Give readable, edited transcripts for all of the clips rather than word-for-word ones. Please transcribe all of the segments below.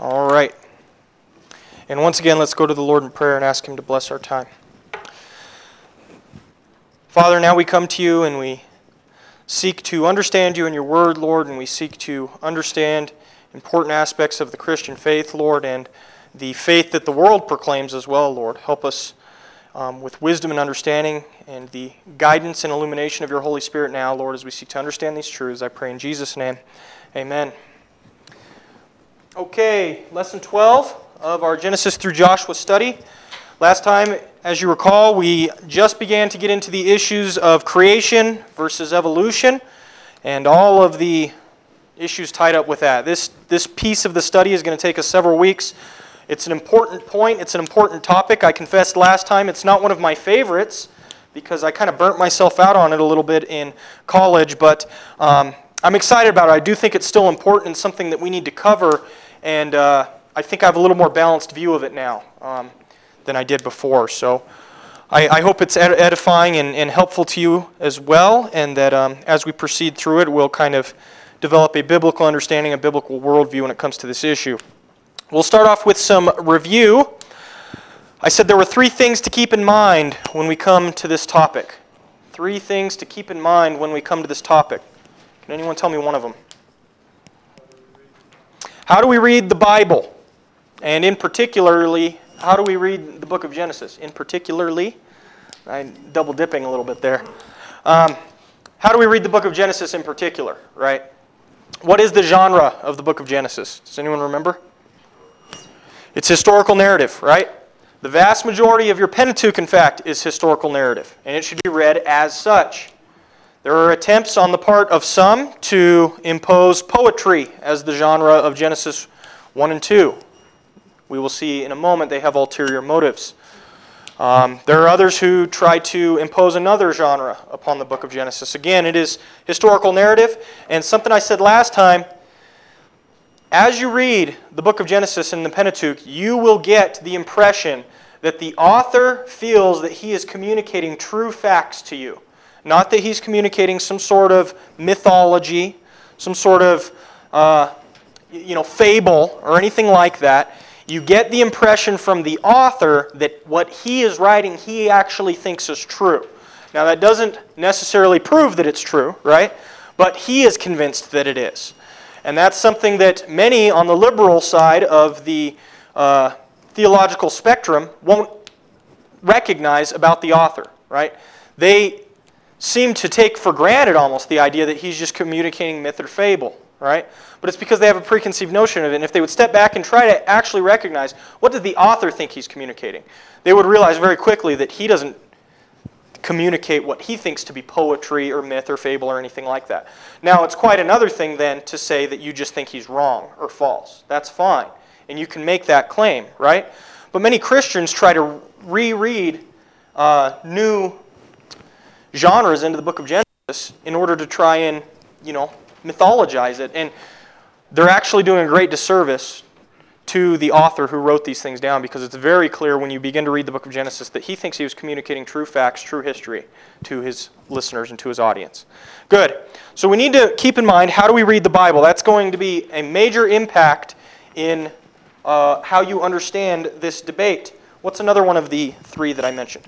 All right. And once again, let's go to the Lord in prayer and ask Him to bless our time. Father, now we come to You and we seek to understand You and Your Word, Lord, and we seek to understand important aspects of the Christian faith, Lord, and the faith that the world proclaims as well, Lord. Help us with wisdom and understanding and the guidance and illumination of Your Holy Spirit now, Lord, as we seek to understand these truths. I pray in Jesus' name. Amen. Okay, Lesson 12 of our Genesis through Joshua study. Last time, as you recall, we just began to get into the issues of creation versus evolution and all of the issues tied up with that. This piece of the study is going to take us several weeks. It's an important point. It's an important topic. I confessed last time it's not one of my favorites because I kind of burnt myself out on it a little bit in college, but I'm excited about it. I do think it's still important and something that we need to cover, and I think I have a little more balanced view of it now than I did before. So I hope it's edifying and helpful to you as well, and that as we proceed through it, we'll kind of develop a biblical understanding, a biblical worldview when it comes to this issue. We'll start off with some review. I said there were 3 things to keep in mind when we come to this topic. 3 things to keep in mind when we come to this topic. Can anyone tell me one of them? How do we read the Bible? And in particularly, how do we read the book of Genesis? In particularly, I'm double dipping a little bit there. How do we read the book of Genesis in particular, right? What is the genre of the book of Genesis? Does anyone remember? It's historical narrative, right? The vast majority of your Pentateuch, in fact, is historical narrative, and it should be read as such. There are attempts on the part of some to impose poetry as the genre of Genesis 1 and 2. We will see in a moment they have ulterior motives. There are others who try to impose another genre upon the book of Genesis. Again, it is historical narrative, and something I said last time, as you read the book of Genesis in the Pentateuch, you will get the impression that the author feels that he is communicating true facts to you. Not that he's communicating some sort of mythology, some sort of fable or anything like that. You get the impression from the author that what he is writing, he actually thinks is true. Now that doesn't necessarily prove that it's true, right? But he is convinced that it is. And that's something that many on the liberal side of the theological spectrum won't recognize about the author, right? They seem to take for granted almost the idea that he's just communicating myth or fable, right? But it's because they have a preconceived notion of it. And if they would step back and try to actually recognize what does the author think he's communicating, they would realize very quickly that he doesn't communicate what he thinks to be poetry or myth or fable or anything like that. Now, it's quite another thing then to say that you just think he's wrong or false. That's fine. And you can make that claim, right? But many Christians try to reread new genres into the book of Genesis in order to try and, mythologize it. And they're actually doing a great disservice to the author who wrote these things down, because it's very clear when you begin to read the book of Genesis that he thinks he was communicating true facts, true history to his listeners and to his audience. Good. So we need to keep in mind, how do we read the Bible? That's going to be a major impact in how you understand this debate. What's another one of the 3 that I mentioned?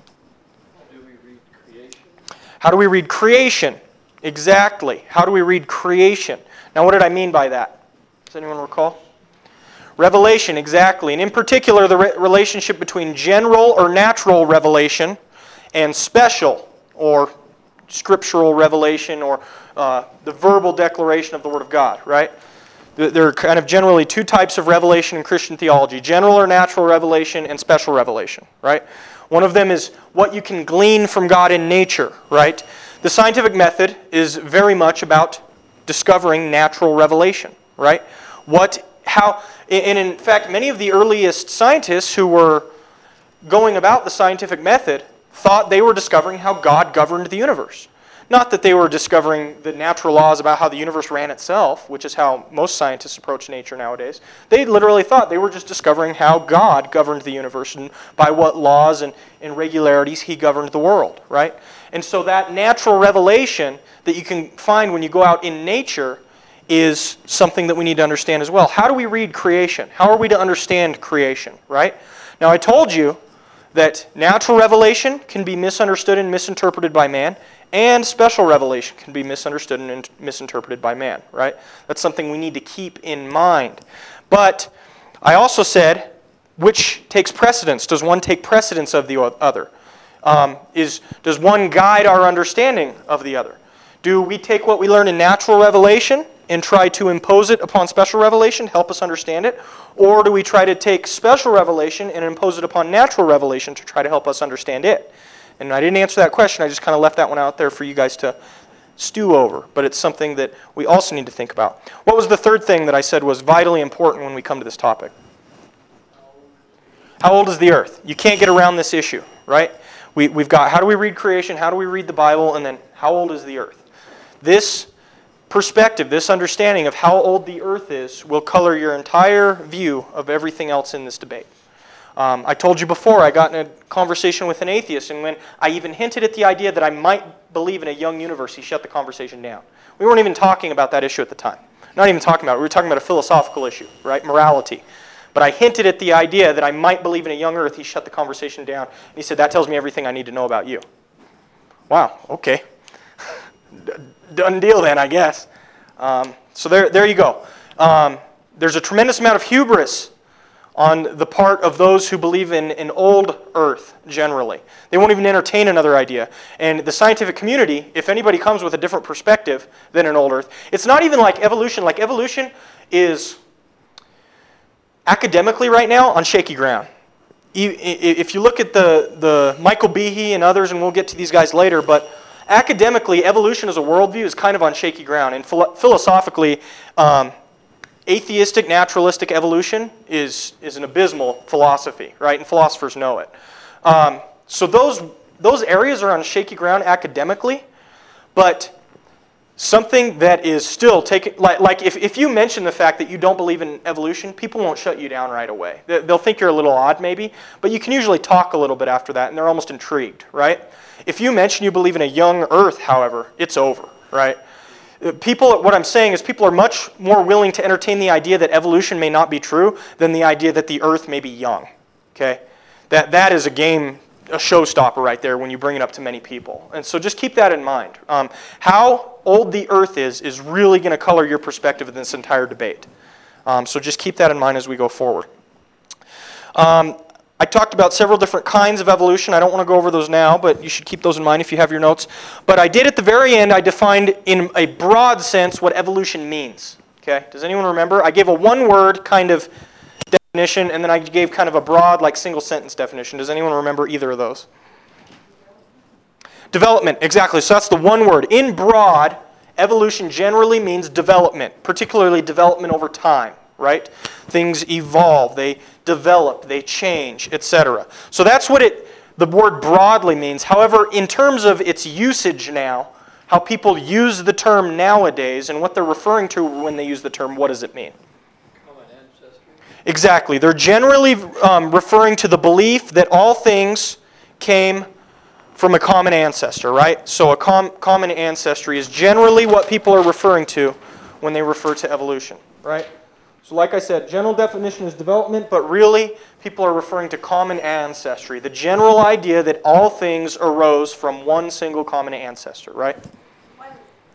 How do we read creation? Exactly. How do we read creation? Now, what did I mean by that? Does anyone recall? Revelation, exactly. And in particular, the relationship between general or natural revelation and special or scriptural revelation or the verbal declaration of the Word of God, right? There are kind of generally 2 types of revelation in Christian theology: general or natural revelation and special revelation, right? One of them is what you can glean from God in nature, right? The scientific method is very much about discovering natural revelation, right? And in fact, many of the earliest scientists who were going about the scientific method thought they were discovering how God governed the universe. Not that they were discovering the natural laws about how the universe ran itself, which is how most scientists approach nature nowadays. They literally thought they were just discovering how God governed the universe and by what laws and regularities He governed the world, right? And so that natural revelation that you can find when you go out in nature is something that we need to understand as well. How do we read creation? How are we to understand creation, right? Now, I told you that natural revelation can be misunderstood and misinterpreted by man, and special revelation can be misunderstood and misinterpreted by man, right? That's something we need to keep in mind. But I also said, which takes precedence? Does one take precedence of the other? Does one guide our understanding of the other? Do we take what we learn in natural revelation and try to impose it upon special revelation to help us understand it? Or do we try to take special revelation and impose it upon natural revelation to try to help us understand it? And I didn't answer that question. I just kind of left that one out there for you guys to stew over. But it's something that we also need to think about. What was the third thing that I said was vitally important when we come to this topic? How old is the earth? You can't get around this issue, right? We've got how do we read creation, how do we read the Bible, and then how old is the earth? This perspective, this understanding of how old the earth is will color your entire view of everything else in this debate. I told you before, I got in a conversation with an atheist, and when I even hinted at the idea that I might believe in a young universe, he shut the conversation down. We weren't even talking about that issue at the time. Not even talking about it. We were talking about a philosophical issue, right? Morality. But I hinted at the idea that I might believe in a young earth. He shut the conversation down. And he said, that tells me everything I need to know about you. Wow, okay. Done deal then, I guess. So there you go. There's a tremendous amount of hubris on the part of those who believe in an old earth generally. They won't even entertain another idea. And the scientific community, if anybody comes with a different perspective than an old earth, it's not even like evolution. Like evolution is academically right now on shaky ground. If you look at the Michael Behe and others, and we'll get to these guys later, but academically, evolution as a worldview is kind of on shaky ground. And philosophically, atheistic naturalistic evolution is an abysmal philosophy, right? And philosophers know it. So those areas are on shaky ground academically, but something that is still taken, like if you mention the fact that you don't believe in evolution, people won't shut you down right away. They'll think you're a little odd maybe, but you can usually talk a little bit after that, and they're almost intrigued, right? If you mention you believe in a young earth, however, it's over, right? What I'm saying is people are much more willing to entertain the idea that evolution may not be true than the idea that the earth may be young, okay? That is a showstopper right there when you bring it up to many people. And so just keep that in mind. How old the earth is really going to color your perspective in this entire debate. So just keep that in mind as we go forward. I talked about several different kinds of evolution. I don't want to go over those now, but you should keep those in mind if you have your notes. But I did at the very end, I defined in a broad sense what evolution means. Okay? Does anyone remember? I gave a one-word kind of definition, and then I gave kind of a broad, like single-sentence definition. Does anyone remember either of those? Development, exactly. So that's the one word. In broad, evolution generally means development, particularly development over time, right? Things evolve, they develop, they change, etc. So that's what the word broadly means. However, in terms of its usage now, how people use the term nowadays and what they're referring to when they use the term, what does it mean? Common ancestry. Exactly. They're generally referring to the belief that all things came from a common ancestor, right? So a common ancestry is generally what people are referring to when they refer to evolution, right? So like I said, general definition is development, but really people are referring to common ancestry, the general idea that all things arose from one single common ancestor, right? One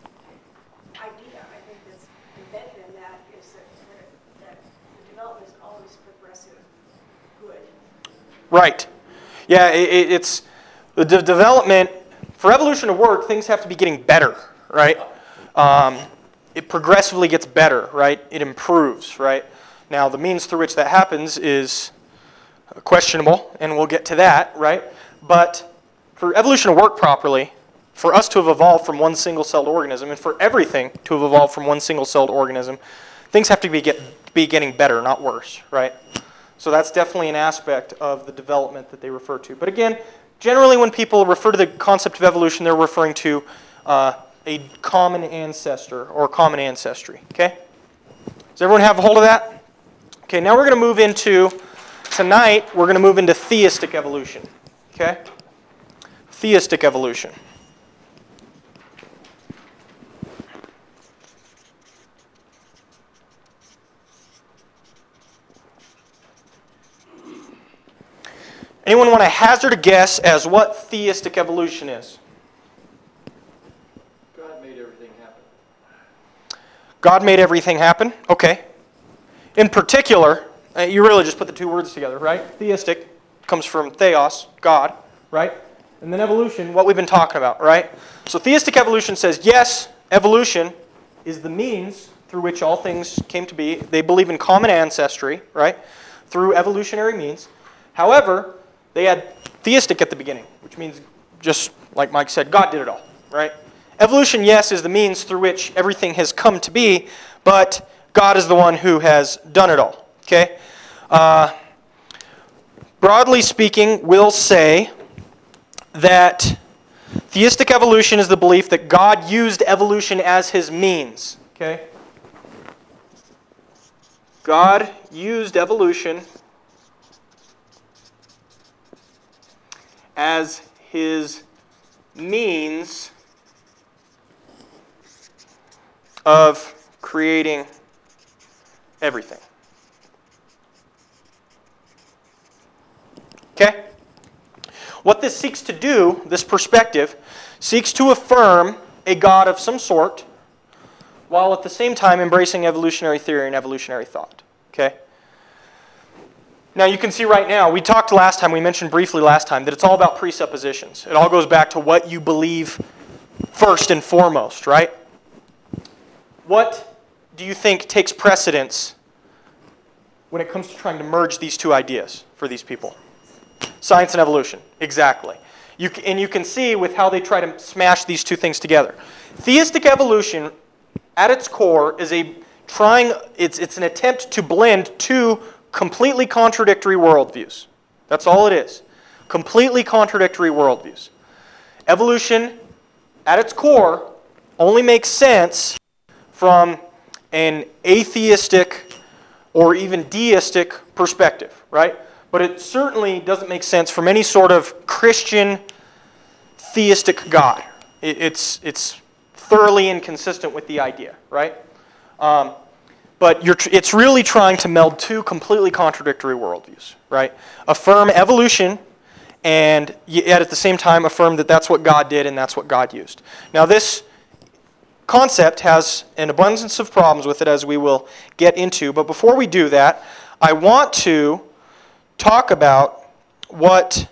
idea I think that's embedded in that is that the development is always progressive good. Right. Yeah, it's the development, for evolution to work, things have to be getting better, right? It progressively gets better, right? It improves, right? Now, the means through which that happens is questionable, and we'll get to that, right? But for evolution to work properly, for us to have evolved from one single-celled organism, and for everything to have evolved from one single-celled organism, things have to be getting better, not worse, right? So that's definitely an aspect of the development that they refer to. But again, generally when people refer to the concept of evolution, they're referring to a common ancestor or common ancestry, okay? Does everyone have a hold of that? Okay, now we're going to move into, tonight, we're going to move into theistic evolution, okay? Theistic evolution. Anyone want to hazard a guess as what theistic evolution is? God made everything happen. God made everything happen? Okay. In particular, you really just put the two words together, right? Theistic comes from theos, God, right? And then evolution, what we've been talking about, right? So theistic evolution says, yes, evolution is the means through which all things came to be. They believe in common ancestry, right? Through evolutionary means. However, they had theistic at the beginning, which means, just like Mike said, God did it all, right? Evolution, yes, is the means through which everything has come to be, but God is the one who has done it all, okay? Broadly speaking, we'll say that theistic evolution is the belief that God used evolution as his means, okay? God used evolution as his means of creating everything. Okay? What this seeks to do, this perspective, seeks to affirm a God of some sort, while at the same time embracing evolutionary theory and evolutionary thought. Okay? Now you can see right now, we talked last time, we mentioned briefly last time, that it's all about presuppositions. It all goes back to what you believe first and foremost, right? What do you think takes precedence when it comes to trying to merge these two ideas for these people? Science and evolution, exactly. And you can see with how they try to smash these two things together. Theistic evolution, at its core, is it's an attempt to blend two completely contradictory worldviews. That's all it is. Completely contradictory worldviews. Evolution, at its core, only makes sense from an atheistic or even deistic perspective, right? But it certainly doesn't make sense from any sort of Christian theistic God. It's thoroughly inconsistent with the idea, right? But it's really trying to meld two completely contradictory worldviews, right? Affirm evolution, and yet at the same time affirm that that's what God did and that's what God used. Now this concept has an abundance of problems with it, as we will get into. But before we do that, I want to talk about what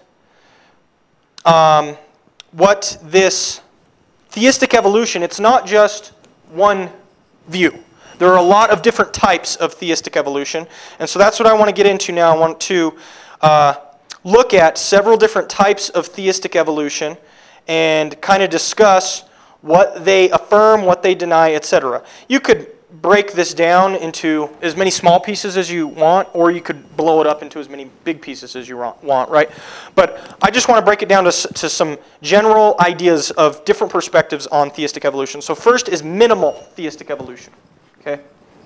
this theistic evolution, it's not just one view. There are a lot of different types of theistic evolution, and so that's what I want to get into now. I want to look at several different types of theistic evolution and kind of discuss what they affirm, what they deny, etc. You could break this down into as many small pieces as you want, or you could blow it up into as many big pieces as you want, right? But I just want to break it down to some general ideas of different perspectives on theistic evolution. So first is minimal theistic evolution, okay?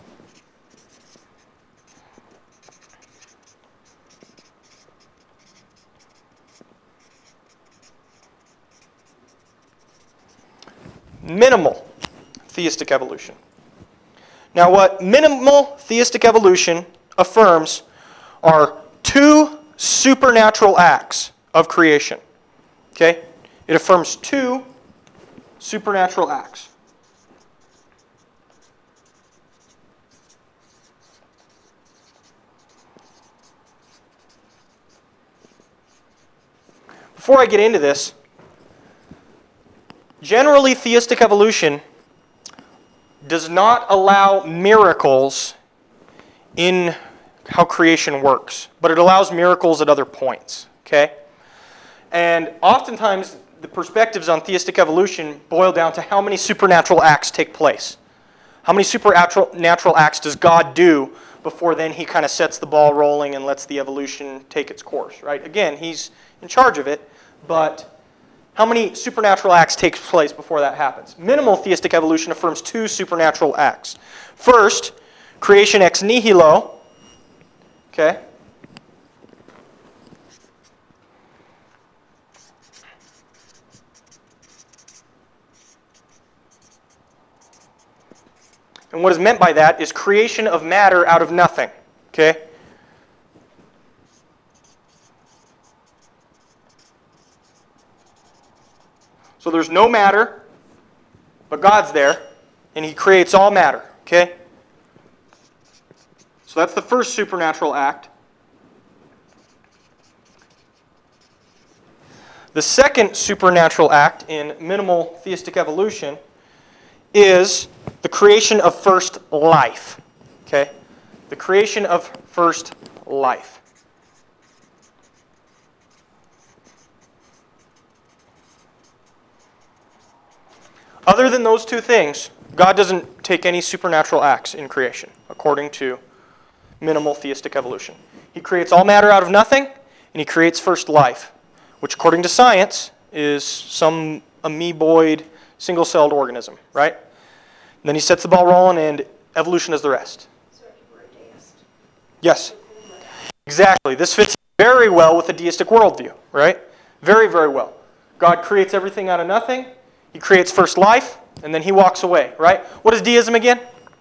Minimal theistic evolution. Now, what minimal theistic evolution affirms are two supernatural acts of creation. Okay? It affirms two supernatural acts. Before I get into this, generally theistic evolution does not allow miracles in how creation works, but it allows miracles at other points, okay? And oftentimes, the perspectives on theistic evolution boil down to how many supernatural acts take place. How many supernatural acts does God do before then he kind of sets the ball rolling and lets the evolution take its course, right? Again, he's in charge of it, but how many supernatural acts take place before that happens? Minimal theistic evolution affirms two supernatural acts. First, creation ex nihilo. Okay? And what is meant by that is creation of matter out of nothing. Okay? So there's no matter, but God's there, and He creates all matter. Okay? So that's the first supernatural act. The second supernatural act in minimal theistic evolution is the creation of first life. Okay? The creation of first life. Other than those two things, God doesn't take any supernatural acts in creation, according to minimal theistic evolution. He creates all matter out of nothing, and He creates first life, which according to science is some amoeboid, single-celled organism, right? And then He sets the ball rolling, and evolution is the rest. So if you were a deist. Yes. Exactly. This fits very well with the deistic worldview, right? Very, very well. God creates everything out of nothing. He creates first life, and then He walks away, right? What is deism again?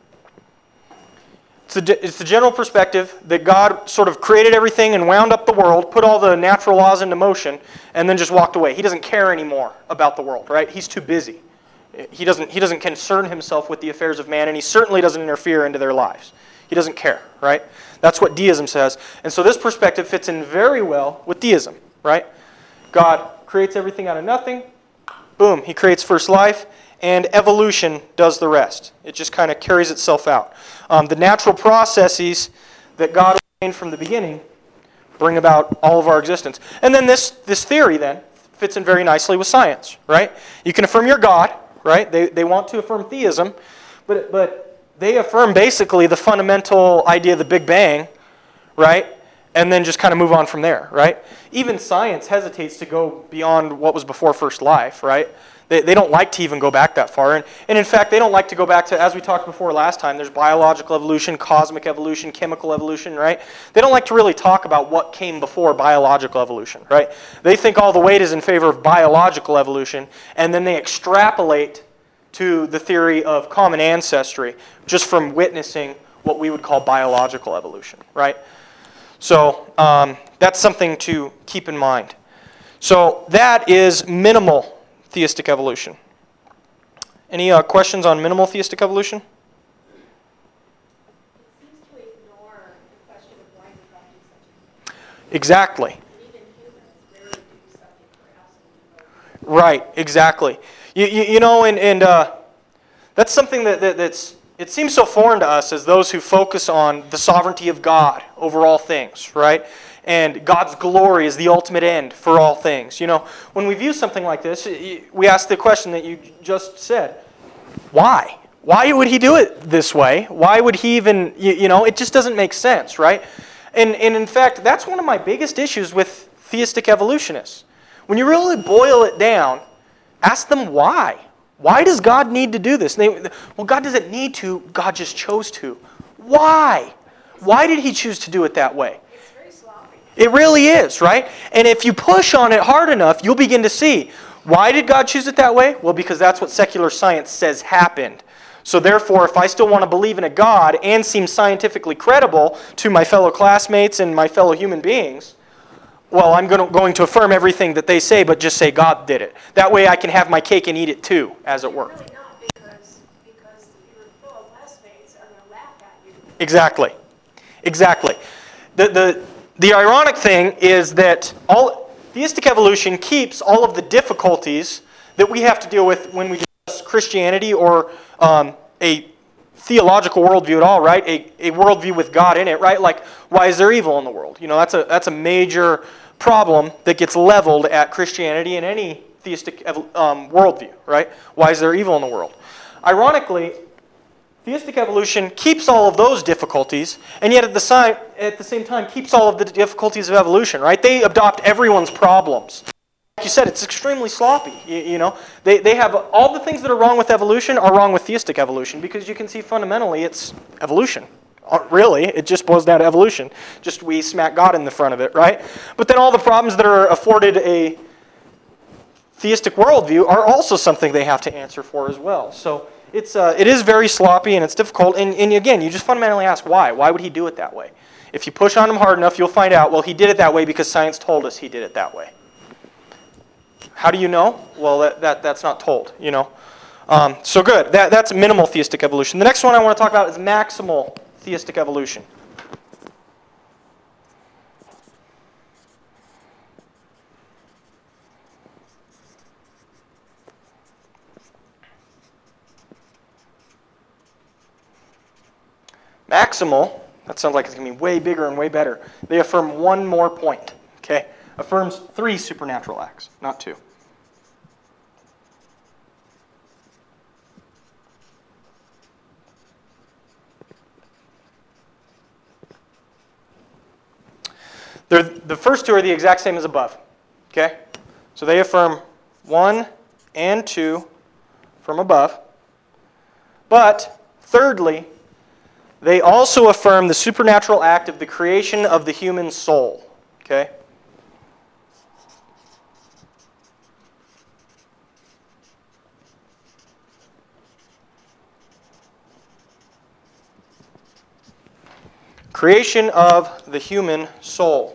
It's the general perspective that God sort of created everything and wound up the world, put all the natural laws into motion, and then just walked away. He doesn't care anymore about the world, right? He's too busy. He doesn't concern Himself with the affairs of man, and He certainly doesn't interfere into their lives. He doesn't care, right? That's what deism says. And so this perspective fits in very well with deism, right? God creates everything out of nothing. Boom, He creates first life, and evolution does the rest. It just kind of carries itself out. The natural processes that God ordained from the beginning bring about all of our existence. And then this theory then fits in very nicely with science, right? You can affirm your God, right? They want to affirm theism, but they affirm basically the fundamental idea of the Big Bang, right? And then just kind of move on from there, right? Even science hesitates to go beyond what was before first life, right? They don't like to even go back that far. And in fact, they don't like to go back to, as we talked before last time, there's biological evolution, cosmic evolution, chemical evolution, right? They don't like to really talk about what came before biological evolution, right? They think all the weight is in favor of biological evolution, and then they extrapolate to the theory of common ancestry just from witnessing what we would call biological evolution, right? So that's something to keep in mind. So that is minimal theistic evolution. Any questions on minimal theistic evolution? It seems to ignore the question of why did God do such a thing. Exactly. Even humans rarely do something for absolutely no reason. Right, exactly. You know, and that's something that's, it seems so foreign to us as those who focus on the sovereignty of God over all things, right? And God's glory is the ultimate end for all things. You know, when we view something like this, we ask the question that you just said. Why? Why would He do it this way? Why would He even, you know, it just doesn't make sense, right? And in fact, that's one of my biggest issues with theistic evolutionists. When you really boil it down, ask them why. Why does God need to do this? Well, God doesn't need to. God just chose to. Why? Why did He choose to do it that way? It's very sloppy. It really is, right? And if you push on it hard enough, you'll begin to see. Why did God choose it that way? Well, because that's what secular science says happened. So therefore, if I still want to believe in a God and seem scientifically credible to my fellow classmates and my fellow human beings, well, I'm going to affirm everything that they say, but just say God did it. That way I can have my cake and eat it too, as it were. Really not, because your fellow classmates are going to laugh at you. Exactly. Exactly. The ironic thing is that theistic evolution keeps all of the difficulties that we have to deal with when we discuss Christianity or a theological worldview at all, right? A worldview with God in it, right? Like, why is there evil in the world? You know, that's a major problem that gets leveled at Christianity and any theistic worldview, right? Why is there evil in the world? Ironically, theistic evolution keeps all of those difficulties, and yet at the same time keeps all of the difficulties of evolution, right? They adopt everyone's problems. Like you said, it's extremely sloppy. You know, they have all the things that are wrong with evolution are wrong with theistic evolution, because you can see fundamentally it's evolution. Really, it just boils down to evolution. Just we smack God in the front of it, right? But then all the problems that are afforded a theistic worldview are also something they have to answer for as well. So it is very sloppy and it's difficult. And again, you just fundamentally ask why. Why would He do it that way? If you push on Him hard enough, you'll find out, well, He did it that way because science told us He did it that way. How do you know? Well, that's not told, you know. So good. That's minimal theistic evolution. The next one I want to talk about is maximal theistic evolution. Maximal, that sounds like it's going to be way bigger and way better. They affirm one more point, okay? Affirms 3 supernatural acts, not 2. The first 2 are the exact same as above, okay? So they affirm 1 and 2 from above. But, thirdly, they also affirm the supernatural act of the creation of the human soul, okay? Creation of the human soul.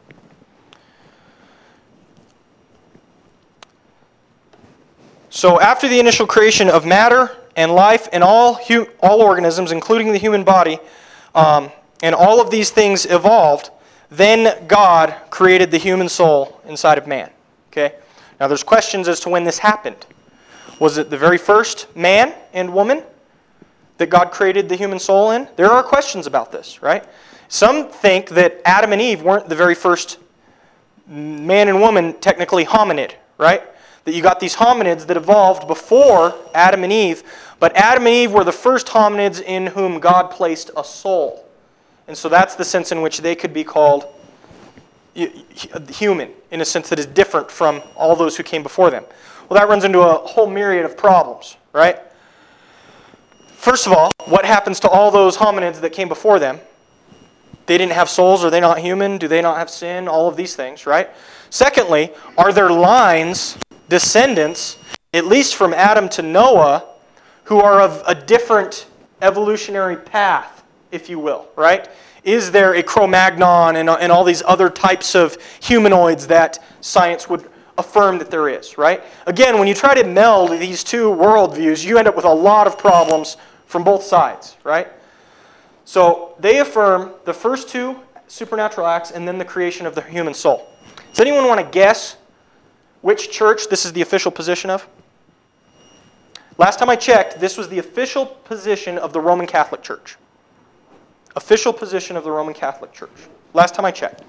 So after the initial creation of matter and life and all organisms, including the human body, and all of these things evolved, then God created the human soul inside of man. Okay? Now there's questions as to when this happened. Was it the very first man and woman that God created the human soul in? There are questions about this, right? Some think that Adam and Eve weren't the very first man and woman, technically hominid, right? That you got these hominids that evolved before Adam and Eve, but Adam and Eve were the first hominids in whom God placed a soul. And so that's the sense in which they could be called human, in a sense that is different from all those who came before them. Well, that runs into a whole myriad of problems, right? First of all, what happens to all those hominids that came before them? They didn't have souls. Are they not human? Do they not have sin? All of these things, right? Secondly, are there lines, descendants, at least from Adam to Noah, who are of a different evolutionary path, if you will, right? Is there a Cro-Magnon and all these other types of humanoids that science would affirm that there is, right? Again, when you try to meld these 2 worldviews, you end up with a lot of problems from both sides, right? So they affirm the first 2 supernatural acts and then the creation of the human soul. Does anyone want to guess which church this is the official position of? Last time I checked, this was the official position of the Roman Catholic Church. Official position of the Roman Catholic Church. Last time I checked.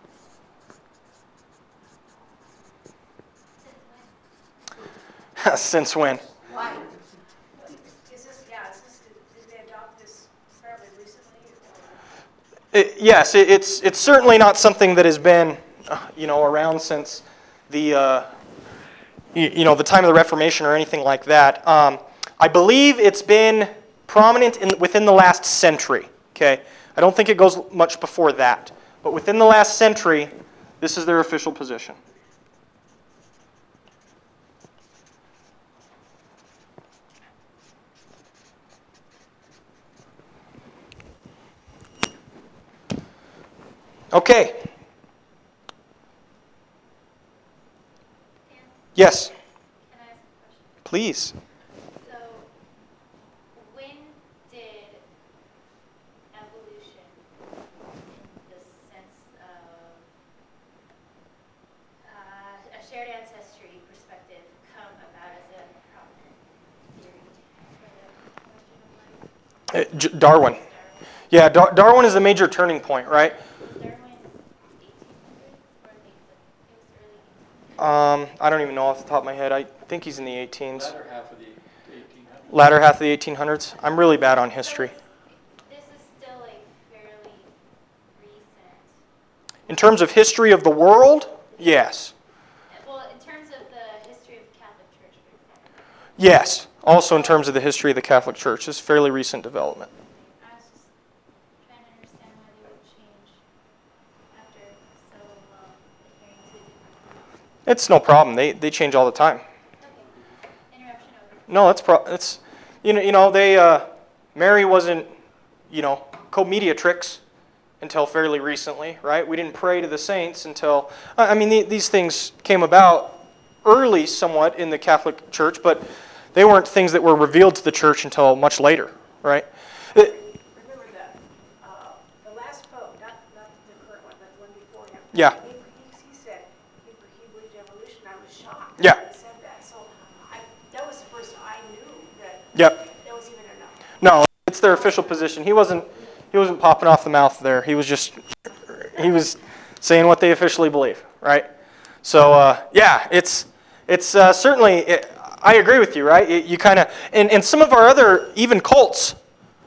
Since when? Why? Did they adopt this fairly recently? Yes, it's certainly not something that has been, around since the the time of the Reformation or anything like that. I believe it's been prominent within the last century. Okay, I don't think it goes much before that, but within the last century, this is their official position. Okay. Yes. Can I ask a question? Please. So, when did evolution, in the sense of a shared ancestry perspective, come about as a prominent theory for the question of life? Darwin. Yeah, Darwin is a major turning point, right? Was Darwin 1800s or it was early 1800s? I don't even know off the top of my head. I think he's in the 18s. Latter half of the 1800s. Latter half of the 1800s. I'm really bad on history. This is still a fairly recent. In terms of history of the world, yes. Well, in terms of the history of the Catholic Church, for example. Yes. Also in terms of the history of the Catholic Church. It's fairly recent development. I was just trying to understand why they would change after so long adhering to different. It's no problem. They change all the time. Okay. Interruption over. No, it's Mary wasn't, co-mediatrix until fairly recently, right? We didn't pray to the saints until these things came about early somewhat in the Catholic Church, but they weren't things that were revealed to the church until much later, right? Remember that the last pope, not the current one, but the one before him. Yeah. He said he believed evolution. I was shocked. Yeah. When he said that. So that was the first I knew that. Yep. That was even enough. No, it's their official position. He wasn't popping off the mouth there. He was saying what they officially believe, right? So yeah, it's certainly. I agree with you, right? You kind of and some of our other even cults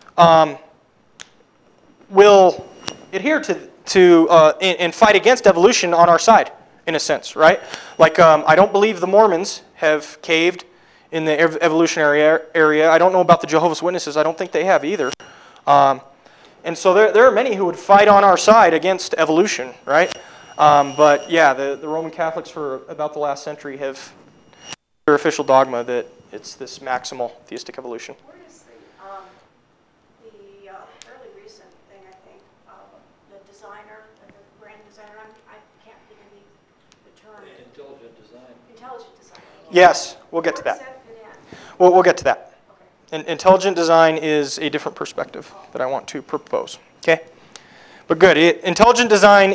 will adhere to and fight against evolution on our side, in a sense, right? Like I don't believe the Mormons have caved in the evolutionary area. I don't know about the Jehovah's Witnesses. I don't think they have either. And so there are many who would fight on our side against evolution, right? But yeah, the Roman Catholics for about the last century have their official dogma that it's this maximal theistic evolution. Where is the fairly recent thing, I think, the designer, the grand designer, I can't think of the term. Intelligent design. Intelligent design. Yes, we'll get to Where does that. fit in? We'll get to that. Okay. Intelligent design is a different perspective that I want to propose. Okay? But good. Intelligent design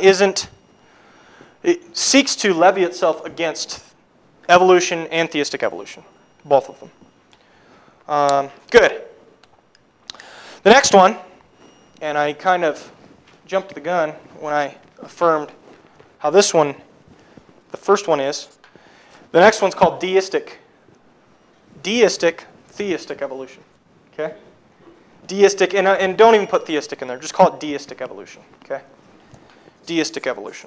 it seeks to levy itself against evolution and theistic evolution, both of them. Good. The next one, and I kind of jumped the gun when I affirmed how the first one is. The next one's called deistic theistic evolution. Okay? Deistic, and don't even put theistic in there. Just call it deistic evolution. Okay? Deistic evolution.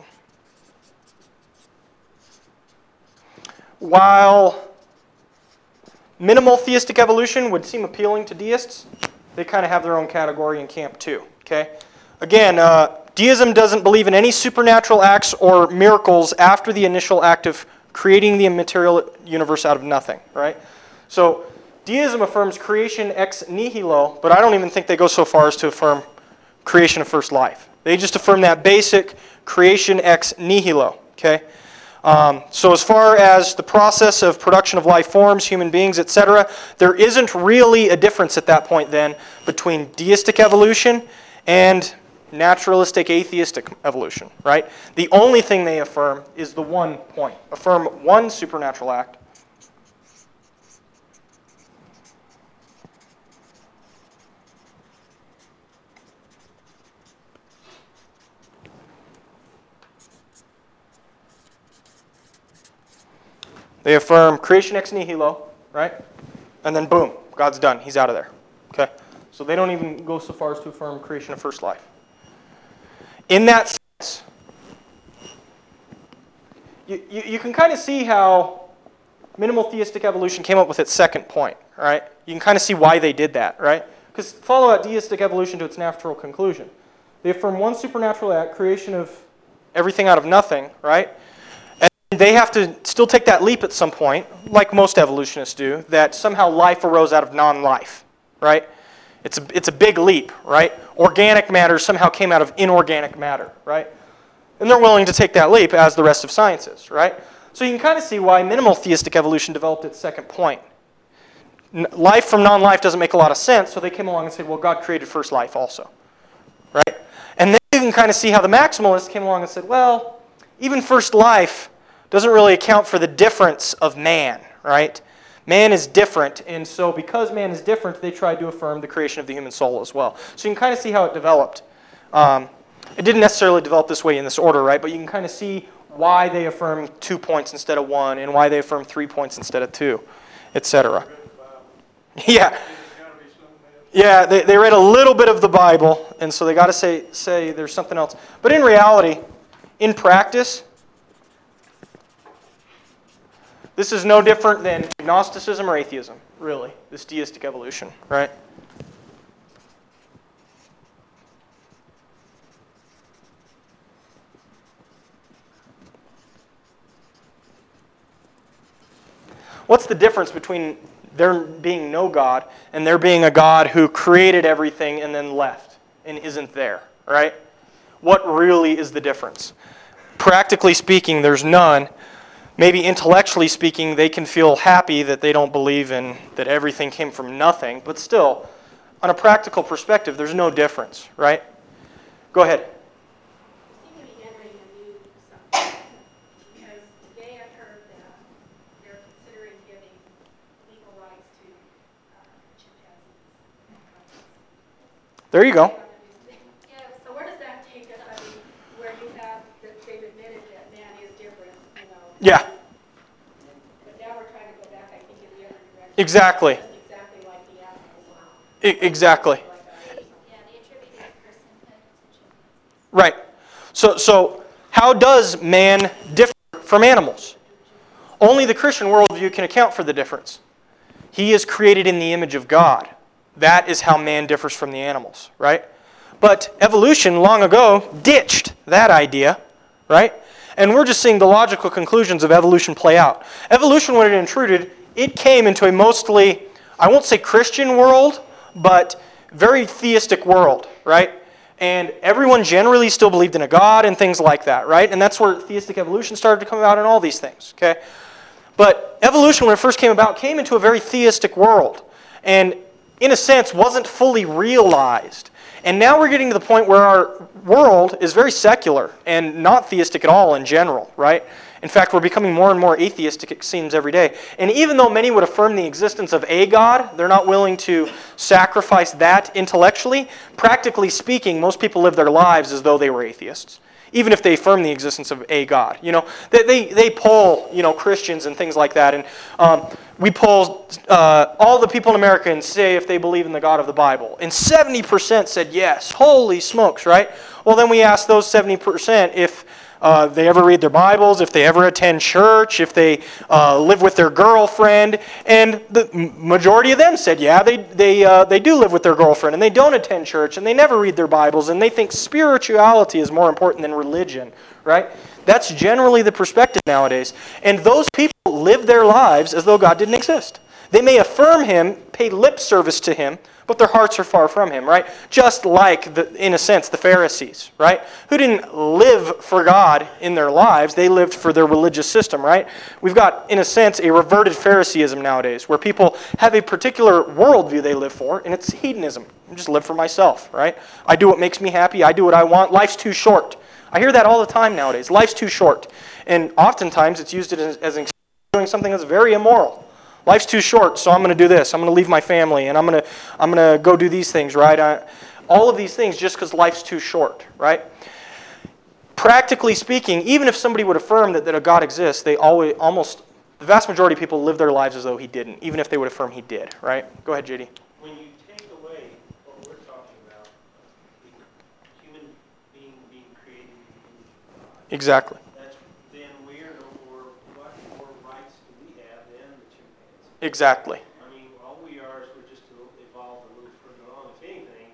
While minimal theistic evolution would seem appealing to deists, they kind of have their own category in camp too. Okay? Again, deism doesn't believe in any supernatural acts or miracles after the initial act of creating the immaterial universe out of nothing. Right? So deism affirms creation ex nihilo, but I don't even think they go so far as to affirm creation of first life. They just affirm that basic creation ex nihilo. Okay? So as far as the process of production of life forms, human beings, etc., there isn't really a difference at that point then between deistic evolution and naturalistic atheistic evolution, right? The only thing they affirm is the one point. Affirm one supernatural act. They affirm creation ex nihilo, right? And then boom, God's done. He's out of there. Okay? So they don't even go so far as to affirm creation of first life. In that sense, you can kind of see how minimal theistic evolution came up with its second point, right? You can kind of see why they did that, right? Because follow out deistic evolution to its natural conclusion. They affirm one supernatural act, creation of everything out of nothing, right? They have to still take that leap at some point, like most evolutionists do, that somehow life arose out of non-life, right? It's a big leap, right? Organic matter somehow came out of inorganic matter, right? And they're willing to take that leap, as the rest of science is, right? So you can kind of see why minimal theistic evolution developed its second point. Life from non-life doesn't make a lot of sense, so they came along and said, well, God created first life also, right? And then you can kind of see how the maximalists came along and said, well, even first life doesn't really account for the difference of man, right? Man is different, and so because man is different, they tried to affirm the creation of the human soul as well. So you can kind of see how it developed. It didn't necessarily develop this way in this order, right? But you can kind of see why they affirm 2 points instead of 1, and why they affirm 3 points instead of 2, etc. Yeah. Yeah, they read a little bit of the Bible, and so they got to say there's something else. But in reality, in practice, this is no different than agnosticism or atheism, really, this deistic evolution, right? What's the difference between there being no God and there being a God who created everything and then left and isn't there, right? What really is the difference? Practically speaking, there's none. maybe intellectually speaking, they can feel happy that they don't believe in that everything came from nothing, but still, on a practical perspective, there's no difference, right? Go ahead. You seem to be entering a new subject, because today I heard that they're considering giving legal rights to chimpanzees. There you go. Yeah, so where does that take us? I mean, where you have, that they've admitted that man is different, you know? Yeah, But now we're trying to go back, I think, in the other direction. exactly. Just exactly like the animals now. Exactly. Yeah, they attributed personhood to chimpanzees. Right. So how does man differ from animals? Only the Christian worldview can account for the difference. He is created in the image of God. That is how man differs from the animals, right? But evolution long ago ditched that idea, right? And we're just seeing the logical conclusions of evolution play out. Evolution, when it intruded, it came into a mostly, I won't say Christian world, but very theistic world, right? And everyone generally still believed in a God and things like that, right? And that's where theistic evolution started to come about and all these things, okay? But evolution, when it first came about, came into a very theistic world. And in a sense, wasn't fully realized. And now we're getting to the point where our world is very secular and not theistic at all in general, right? In fact, we're becoming more and more atheistic, it seems, every day. And even though many would affirm the existence of a God, they're not willing to sacrifice that intellectually. Practically speaking, most people live their lives as though they were atheists, even if they affirm the existence of a God. You know, they poll, Christians and things like that, and we poll all the people in America and say if they believe in the God of the Bible, and 70% said yes. Holy smokes, right? Well, then we ask those 70% if they ever read their Bibles, if they ever attend church, if they live with their girlfriend, and the majority of them said, yeah, they do live with their girlfriend, and they don't attend church, and they never read their Bibles, and they think spirituality is more important than religion, right? That's generally the perspective nowadays. And those people live their lives as though God didn't exist. They may affirm Him, pay lip service to Him, but their hearts are far from Him, right? Just like, in a sense, the Pharisees, right? Who didn't live for God in their lives. They lived for their religious system, right? We've got, in a sense, a reverted Phariseeism nowadays, where people have a particular worldview they live for, and it's hedonism. I just live for myself, right? I do what makes me happy. I do what I want. Life's too short. I hear that all the time nowadays. Life's too short. And oftentimes it's used as an excuse for doing something that's very immoral. Life's too short, so I'm going to do this. I'm going to leave my family, and I'm going to go do these things, right? All of these things just because life's too short, right? Practically speaking, even if somebody would affirm that a God exists, the vast majority of people live their lives as though He didn't, even if they would affirm He did, right? Go ahead, JD. When you take away what we're talking about, the human being created in the image of God, Exactly. then we are no more, what more rights do we have than the chimpanzee? Exactly. I mean, all we are is we're just evolved a little further on. If anything,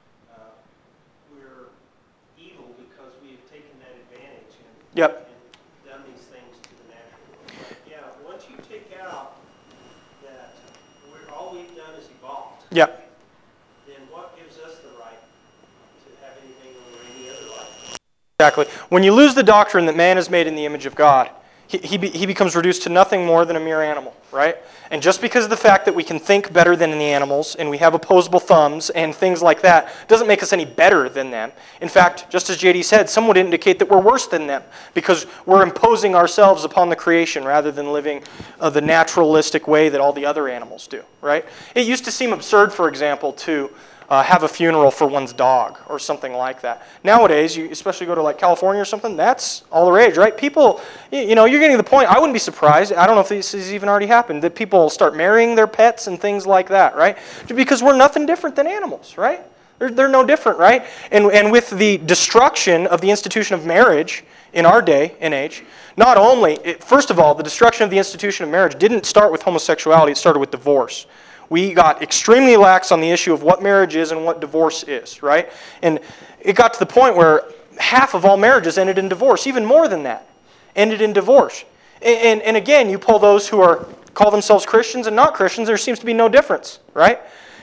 we're evil because we have taken that advantage and done these things to the natural world. But yeah, once you take out that all we've done is evolved, Yep. then what gives us the right to have anything over any other life? Exactly. When you lose the doctrine that man is made in the image of God, he becomes reduced to nothing more than a mere animal, right? And just because of the fact that we can think better than the animals and we have opposable thumbs and things like that doesn't make us any better than them. In fact, just as JD said, some would indicate that we're worse than them because we're imposing ourselves upon the creation rather than living the naturalistic way that all the other animals do, right? It used to seem absurd, for example, to have a funeral for one's dog or something like that. Nowadays, you especially go to like California or something, that's all the rage, right? People, you're getting to the point, I wouldn't be surprised, I don't know if this has even already happened, that people start marrying their pets and things like that, right? Because we're nothing different than animals, right? They're no different, right? And with the destruction of the institution of marriage in our day and age, not only, first of all, the destruction of the institution of marriage didn't start with homosexuality, it started with divorce. We got extremely lax on the issue of what marriage is and what divorce is, right? And it got to the point where half of all marriages ended in divorce, even more than that, ended in divorce. And again, you pull those who call themselves Christians and not Christians, there seems to be no difference, right?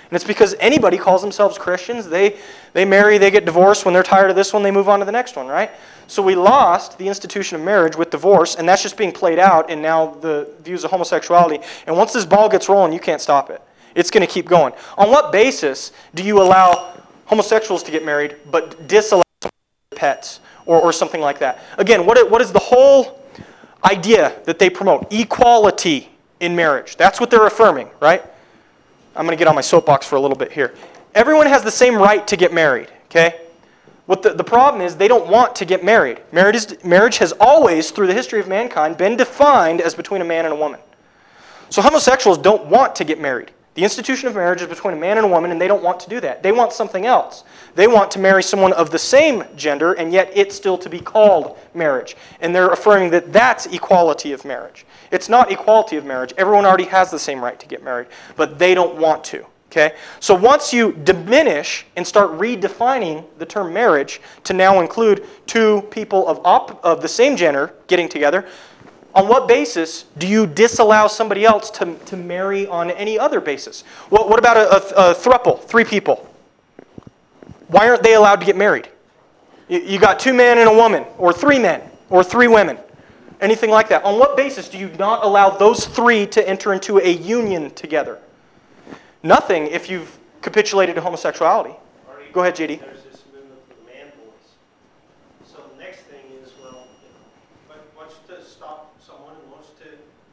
And it's because anybody calls themselves Christians. They marry, they get divorced. When they're tired of this one, they move on to the next one, right? So we lost the institution of marriage with divorce, and that's just being played out in now the views of homosexuality. And once this ball gets rolling, you can't stop it. It's going to keep going. On what basis do you allow homosexuals to get married but disallow pets or something like that? Again, what is the whole idea that they promote? Equality in marriage. That's what they're affirming, right? I'm going to get on my soapbox for a little bit here. Everyone has the same right to get married, okay? What the problem is, they don't want to get married. Marriage has always, through the history of mankind, been defined as between a man and a woman. So homosexuals don't want to get married. The institution of marriage is between a man and a woman, and they don't want to do that. They want something else. They want to marry someone of the same gender, and yet it's still to be called marriage. And they're affirming that that's equality of marriage. It's not equality of marriage. Everyone already has the same right to get married, but they don't want to. Okay? So once you diminish and start redefining the term marriage to now include two people of the same gender getting together, on what basis do you disallow somebody else to marry on any other basis? What about a throuple, three people? Why aren't they allowed to get married? You got two men and a woman, or three men, or three women, anything like that. On what basis do you not allow those three to enter into a union together? Nothing if you've capitulated to homosexuality. Go ahead, JD. There's this movement for the man voice. So the next thing is, well, what's to stop someone who wants to,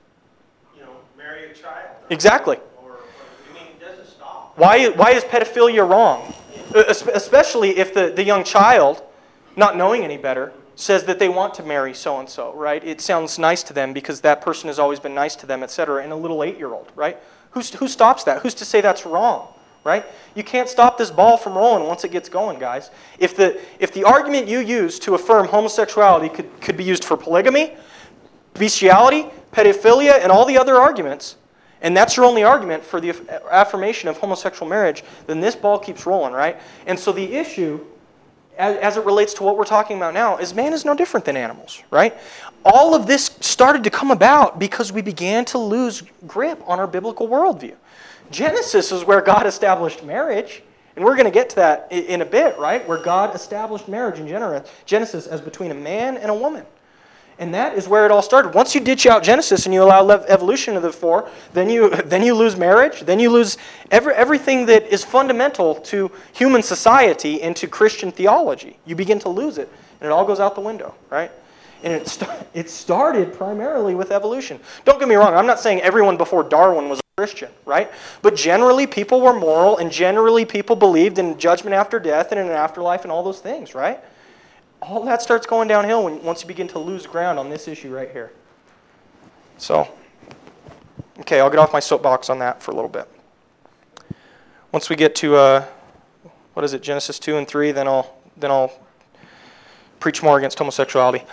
marry a child? Exactly. It doesn't stop. Why is pedophilia wrong? Especially if the young child, not knowing any better, says that they want to marry so-and-so, right? It sounds nice to them because that person has always been nice to them, etc. And a little 8-year-old, right? Who stops that? Who's to say that's wrong, right? You can't stop this ball from rolling once it gets going, guys. If the argument you use to affirm homosexuality could be used for polygamy, bestiality, pedophilia, and all the other arguments, and that's your only argument for the affirmation of homosexual marriage, then this ball keeps rolling, right? And so the issue, as it relates to what we're talking about now, is man is no different than animals, right? All of this started to come about because we began to lose grip on our biblical worldview. Genesis is where God established marriage, and we're going to get to that in a bit, right? Where God established marriage in Genesis as between a man and a woman. And that is where it all started. Once you ditch out Genesis and you allow evolution of the four, then you lose marriage, then you lose everything that is fundamental to human society and to Christian theology. You begin to lose it, and it all goes out the window, right? And it started primarily with evolution. Don't get me wrong, I'm not saying everyone before Darwin was a Christian, right? But generally people were moral, and generally people believed in judgment after death and in an afterlife and all those things, right? All that starts going downhill once you begin to lose ground on this issue right here. So, okay, I'll get off my soapbox on that for a little bit. Once we get to, Genesis 2 and 3, then I'll preach more against homosexuality.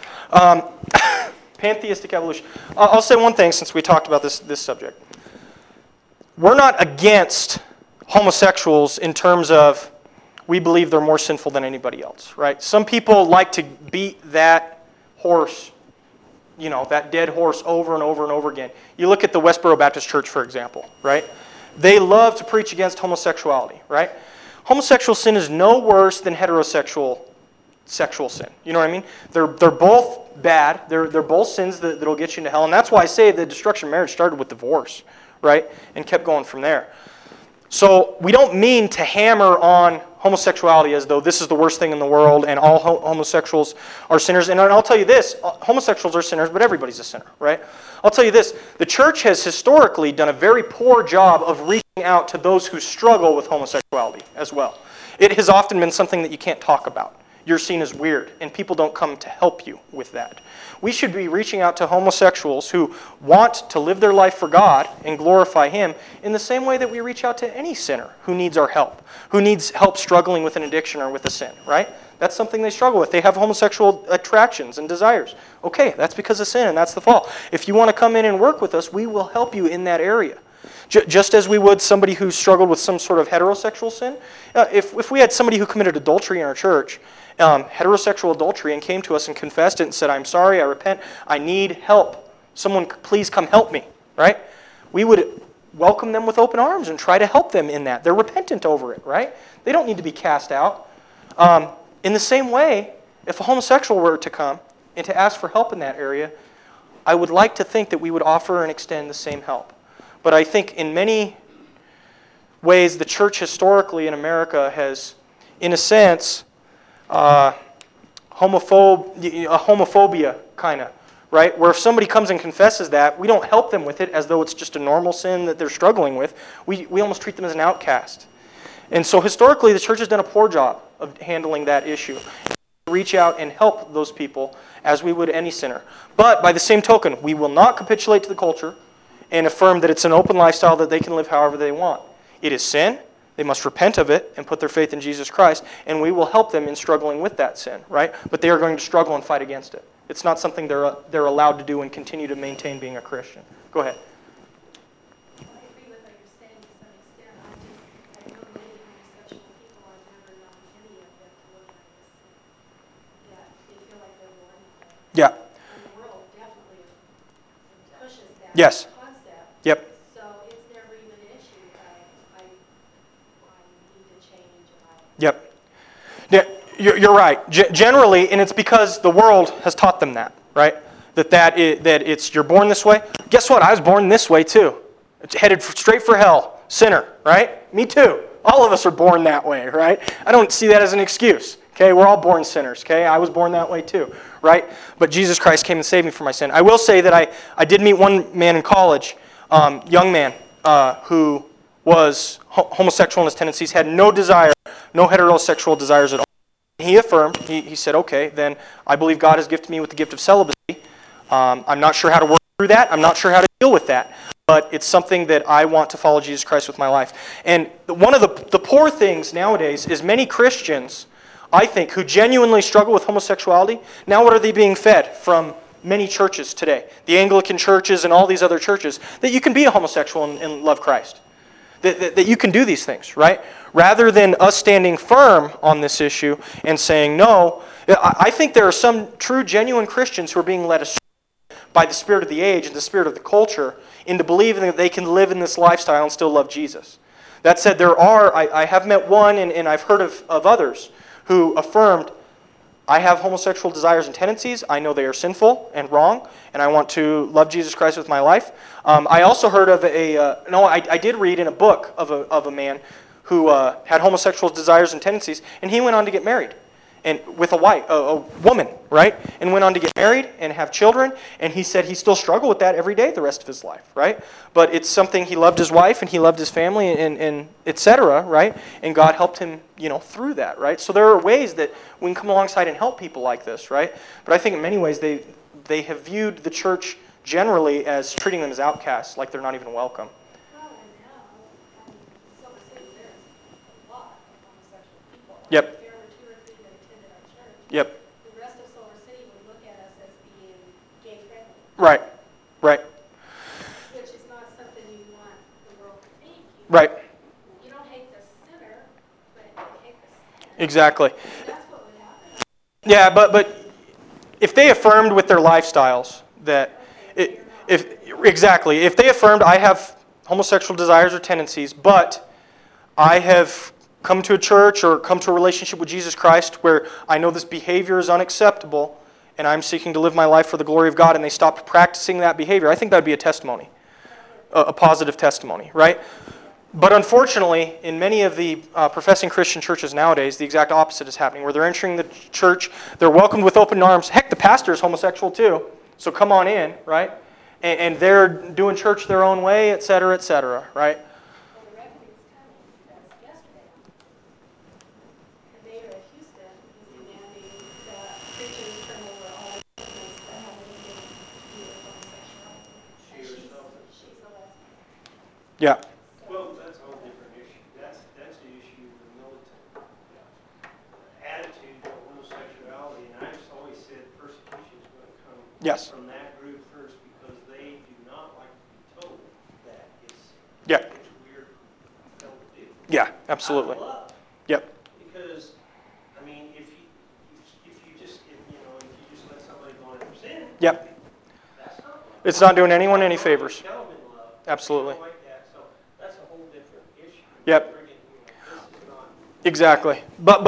Pantheistic evolution. I'll say one thing since we talked about this subject. We're not against homosexuals in terms of we believe they're more sinful than anybody else, right? Some people like to beat that horse, that dead horse over and over and over again. You look at the Westboro Baptist Church, for example, right? They love to preach against homosexuality, right? Homosexual sin is no worse than heterosexual sexual sin. You know what I mean? They're both bad. They're both sins that'll get you into hell. And that's why I say the destruction of marriage started with divorce, right? And kept going from there. So we don't mean to hammer on homosexuality as though this is the worst thing in the world and all homosexuals are sinners. And I'll tell you this, homosexuals are sinners, but everybody's a sinner, right? I'll tell you this, the church has historically done a very poor job of reaching out to those who struggle with homosexuality as well. It has often been something that you can't talk about. You're seen as weird, and people don't come to help you with that. We should be reaching out to homosexuals who want to live their life for God and glorify Him in the same way that we reach out to any sinner who needs our help, who needs help struggling with an addiction or with a sin, right? That's something they struggle with. They have homosexual attractions and desires. Okay, that's because of sin, and that's the fault. If you want to come in and work with us, we will help you in that area. Just as we would somebody who struggled with some sort of heterosexual sin. If we had somebody who committed adultery in our church, heterosexual adultery, and came to us and confessed it and said, I'm sorry, I repent, I need help. Someone please come help me, right? We would welcome them with open arms and try to help them in that. They're repentant over it, right? They don't need to be cast out. In the same way, if a homosexual were to come and to ask for help in that area, I would like to think that we would offer and extend the same help. But I think in many ways the church historically in America has, in a sense, homophobia kind of, right? Where if somebody comes and confesses that, we don't help them with it as though it's just a normal sin that they're struggling with. We almost treat them as an outcast. And so historically, the church has done a poor job of handling that issue. Reach out and help those people as we would any sinner. But by the same token, we will not capitulate to the culture and affirm that it's an open lifestyle that they can live however they want. It is sin. They must repent of it and put their faith in Jesus Christ, and we will help them in struggling with that sin, right? But they are going to struggle and fight against it. It's not something they're allowed to do and continue to maintain being a Christian. Go ahead. I agree with what you're saying to some extent. I know many homosexual people. I've never known any of them to look at this sin. Yeah, they feel like they're one. Yeah. And the world definitely pushes that Yes. concept. Yep. So it's never even an issue. I need to change. Yep. Yeah, you're right. Generally, and it's because the world has taught them that, right? That it's you're born this way. Guess what? I was born this way too. It's headed straight for hell. Sinner, right? Me too. All of us are born that way, right? I don't see that as an excuse. Okay, we're all born sinners. Okay, I was born that way too, right? But Jesus Christ came and saved me from my sin. I will say that I did meet one man in college, young man, who was homosexual in his tendencies, had no desire, no heterosexual desires at all. He affirmed, he said, okay, then I believe God has gifted me with the gift of celibacy. I'm not sure how to work through that. I'm not sure how to deal with that. But it's something that I want to follow Jesus Christ with my life. And one of the poor things nowadays is many Christians, I think, who genuinely struggle with homosexuality, now what are they being fed from many churches today? The Anglican churches and all these other churches, that you can be a homosexual and love Christ. That you can do these things, right? Rather than us standing firm on this issue and saying no, I think there are some true, genuine Christians who are being led astray by the spirit of the age and the spirit of the culture into believing that they can live in this lifestyle and still love Jesus. That said, I have met one and I've heard of others who affirmed, I have homosexual desires and tendencies. I know they are sinful and wrong, and I want to love Jesus Christ with my life. I also heard of I did read in a book of a man who had homosexual desires and tendencies, and he went on to get married, and with a woman, right? And went on to get married and have children, and he said he still struggled with that every day the rest of his life, right? But it's something, he loved his wife and he loved his family and etc., right? And God helped him, through that, right? So there are ways that we can come alongside and help people like this, right? But I think in many ways they have viewed the church generally as treating them as outcasts, like they're not even welcome. Well, and now, Silver City, there's a lot of homosexual people. Yep. If there were 2 or 3 that attended our church, Yep. the rest of Silver City would look at us as being gay-friendly. Right. Which is not something you want the world to think. Right. You don't hate the sinner, but you hate the sin. Exactly. That's what would happen. Yeah, but if they affirmed with their lifestyles that, if they affirmed, I have homosexual desires or tendencies, but I have come to a church or come to a relationship with Jesus Christ where I know this behavior is unacceptable and I'm seeking to live my life for the glory of God, and they stopped practicing that behavior, I think that would be a testimony, a positive testimony, right? But unfortunately, in many of the professing Christian churches nowadays, the exact opposite is happening, where they're entering the church, they're welcomed with open arms. Heck, the pastor is homosexual too, so come on in, right? And they're doing church their own way, etc., right? Well, the reckoning's coming because yesterday, the mayor of Houston is demanding that Christians turn over all the commitments that have anything to do with homosexuality. And she's a lesbian. Yeah. Well, that's a whole different issue. That's the issue of the militant attitude to homosexuality, and I just always said persecution is going to come Yes. from that group first because they do not like to be told that it's Yeah. weird hell to do. Yeah, absolutely. Out of love. Yep. Because, I mean, if you just let somebody go into sin, Yep. that's not love. It's not doing anyone any favors. Tell them in love. Absolutely. Like that. So Yep. This is not. Exactly.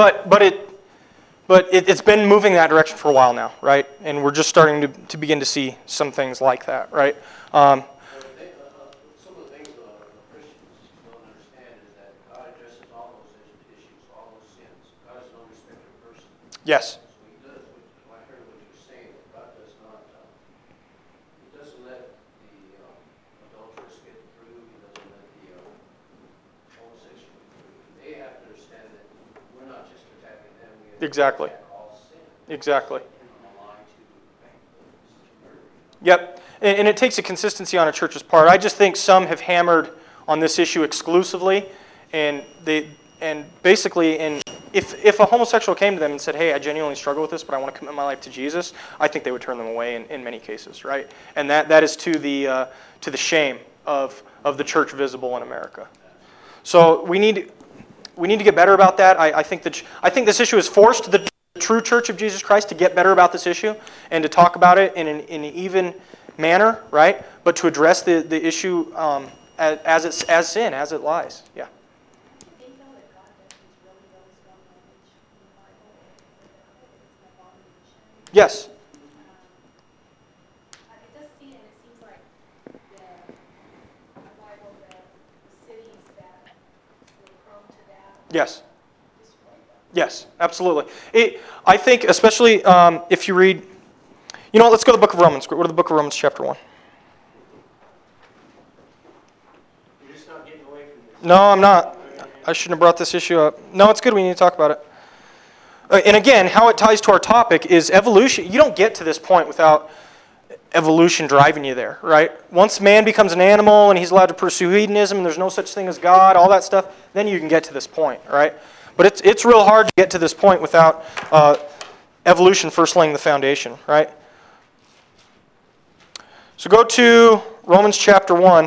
But it's been moving that direction for a while now, right? And we're just starting to begin to see some things like that, right? Some of the things Christians don't understand is that God addresses all those issues, all those sins. God is no respecter of person. Yes. So He does. I heard what you're saying. That God does not. He doesn't let the adulterers get through. He doesn't let the homosexual get through. They have to understand that we're not just attacking them. We have Exactly. to attack all sin. Exactly. From a lie to murder. Yep. And it takes a consistency on a church's part. I just think some have hammered on this issue exclusively, and basically, if a homosexual came to them and said, "Hey, I genuinely struggle with this, but I want to commit my life to Jesus," I think they would turn them away in many cases, right? And that is to the shame of the church visible in America. So we need to get better about that. I think this issue has forced the true Church of Jesus Christ to get better about this issue and to talk about it in an even manner, right? But to address the issue as sin, as it lies. Yeah. Do you think, though, that God does use really, really strong language in the Bible where it's an abomination? Yes. It does seem, and it seems like the Bible, the cities that were prone to that, Yes. destroyed them. Yes. Absolutely. I think, especially if you read, you know what? Let's go to the Book of Romans. Go to the Book of Romans, chapter 1. You're just not getting away from this. No, I'm not. I shouldn't have brought this issue up. No, it's good. We need to talk about it. And again, how it ties to our topic is evolution. You don't get to this point without evolution driving you there, right? Once man becomes an animal and he's allowed to pursue hedonism and there's no such thing as God, all that stuff, then you can get to this point, right? But it's real hard to get to this point without evolution first laying the foundation, right? So go to Romans chapter 1,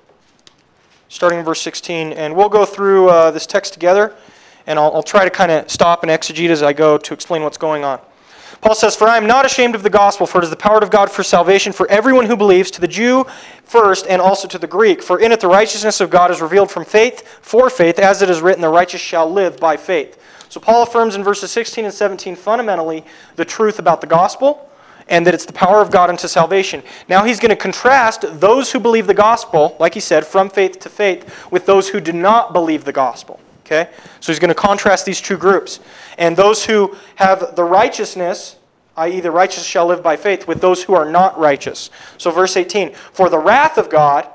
starting in verse 16, and we'll go through this text together, and I'll try to kind of stop and exegete as I go to explain what's going on. Paul says, "For I am not ashamed of the gospel, for it is the power of God for salvation for everyone who believes, to the Jew first and also to the Greek. For in it the righteousness of God is revealed from faith for faith, as it is written, the righteous shall live by faith." So Paul affirms in verses 16 and 17 fundamentally the truth about the gospel, and that it's the power of God unto salvation. Now he's going to contrast those who believe the gospel, like he said, from faith to faith, with those who do not believe the gospel. Okay? So he's going to contrast these two groups. And those who have the righteousness, i.e. the righteous shall live by faith, with those who are not righteous. So verse 18, "For the wrath of God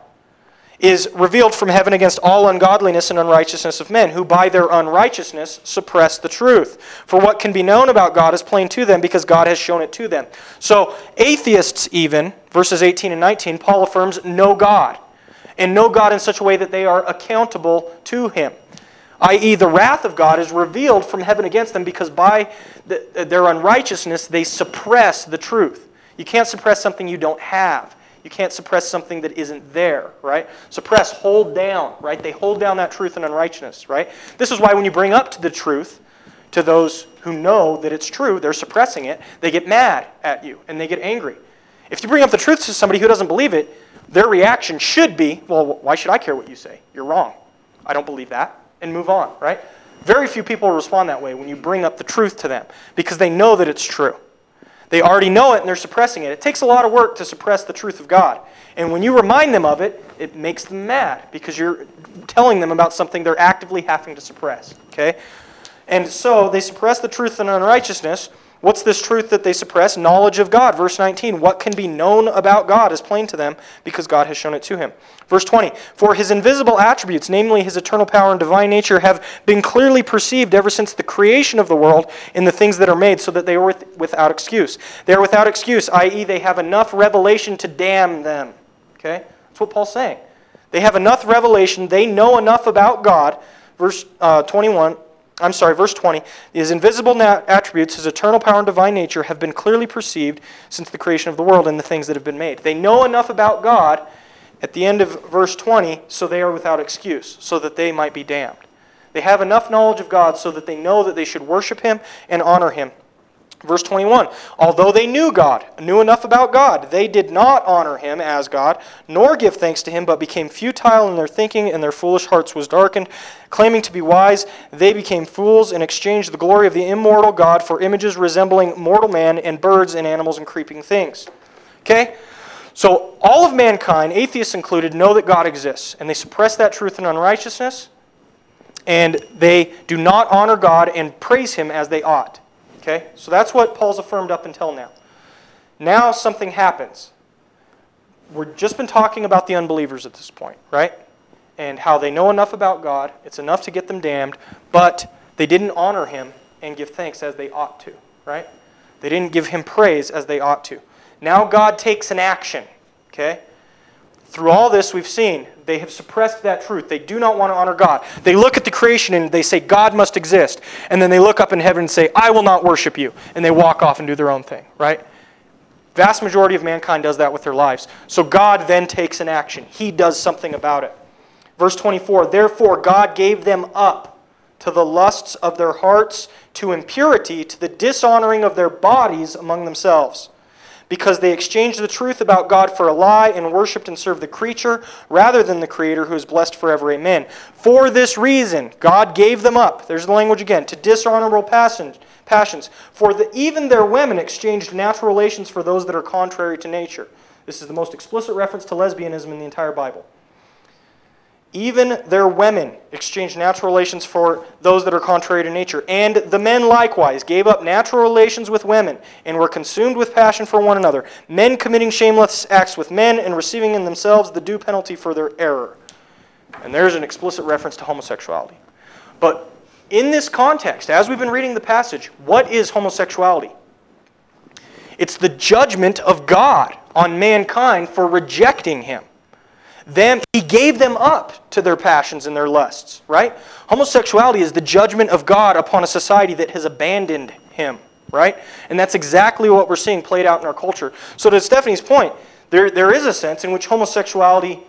is revealed from heaven against all ungodliness and unrighteousness of men, who by their unrighteousness suppress the truth. For what can be known about God is plain to them, because God has shown it to them." So atheists even, verses 18 and 19, Paul affirms, know God. And know God in such a way that they are accountable to Him. I.e., the wrath of God is revealed from heaven against them, because by their unrighteousness they suppress the truth. You can't suppress something you don't have. You can't suppress something that isn't there, right? Suppress, hold down, right? They hold down that truth and unrighteousness, right? This is why when you bring up the truth to those who know that it's true, they're suppressing it, they get mad at you and they get angry. If you bring up the truth to somebody who doesn't believe it, their reaction should be, well, why should I care what you say? You're wrong. I don't believe that. And move on, right? Very few people respond that way when you bring up the truth to them, because they know that it's true. They already know it and they're suppressing it. It takes a lot of work to suppress the truth of God. And when you remind them of it, it makes them mad, because you're telling them about something they're actively having to suppress. Okay? And so they suppress the truth and unrighteousness. What's this truth that they suppress? Knowledge of God. Verse 19, what can be known about God is plain to them, because God has shown it to him. Verse 20, for his invisible attributes, namely his eternal power and divine nature, have been clearly perceived ever since the creation of the world in the things that are made, so that they are without excuse. They are without excuse, i.e. they have enough revelation to damn them. Okay? That's what Paul's saying. They have enough revelation, they know enough about God. Verse 20, his invisible attributes, his eternal power and divine nature have been clearly perceived since the creation of the world and the things that have been made. They know enough about God at the end of verse 20, so they are without excuse, so that they might be damned. They have enough knowledge of God so that they know that they should worship him and honor him. Verse 21, although they knew God, knew enough about God, they did not honor him as God, nor give thanks to him, but became futile in their thinking, and their foolish hearts was darkened. Claiming to be wise, they became fools and exchanged the glory of the immortal God for images resembling mortal man and birds and animals and creeping things. Okay? So all of mankind, atheists included, know that God exists, and they suppress that truth in unrighteousness, and they do not honor God and praise him as they ought. Okay? So that's what Paul's affirmed up until now. Now something happens. We've just been talking about the unbelievers at this point, right? And how they know enough about God, it's enough to get them damned, but they didn't honor him and give thanks as they ought to, right? They didn't give him praise as they ought to. Now God takes an action, okay? Through all this we've seen, they have suppressed that truth. They do not want to honor God. They look at the creation and they say, God must exist. And then they look up in heaven and say, I will not worship you. And they walk off and do their own thing, right? Vast majority of mankind does that with their lives. So God then takes an action. He does something about it. Verse 24, therefore God gave them up to the lusts of their hearts, to impurity, to the dishonoring of their bodies among themselves, because they exchanged the truth about God for a lie and worshipped and served the creature rather than the Creator, who is blessed forever. Amen. For this reason, God gave them up, there's the language again, to dishonorable passions. For even their women exchanged natural relations for those that are contrary to nature. This is the most explicit reference to lesbianism in the entire Bible. Even their women exchanged natural relations for those that are contrary to nature. And the men likewise gave up natural relations with women and were consumed with passion for one another, men committing shameless acts with men and receiving in themselves the due penalty for their error. And there's an explicit reference to homosexuality. But in this context, as we've been reading the passage, what is homosexuality? It's the judgment of God on mankind for rejecting him. He gave them up to their passions and their lusts, right? Homosexuality is the judgment of God upon a society that has abandoned him, right? And that's exactly what we're seeing played out in our culture. So to Stephanie's point, there is a sense in which homosexuality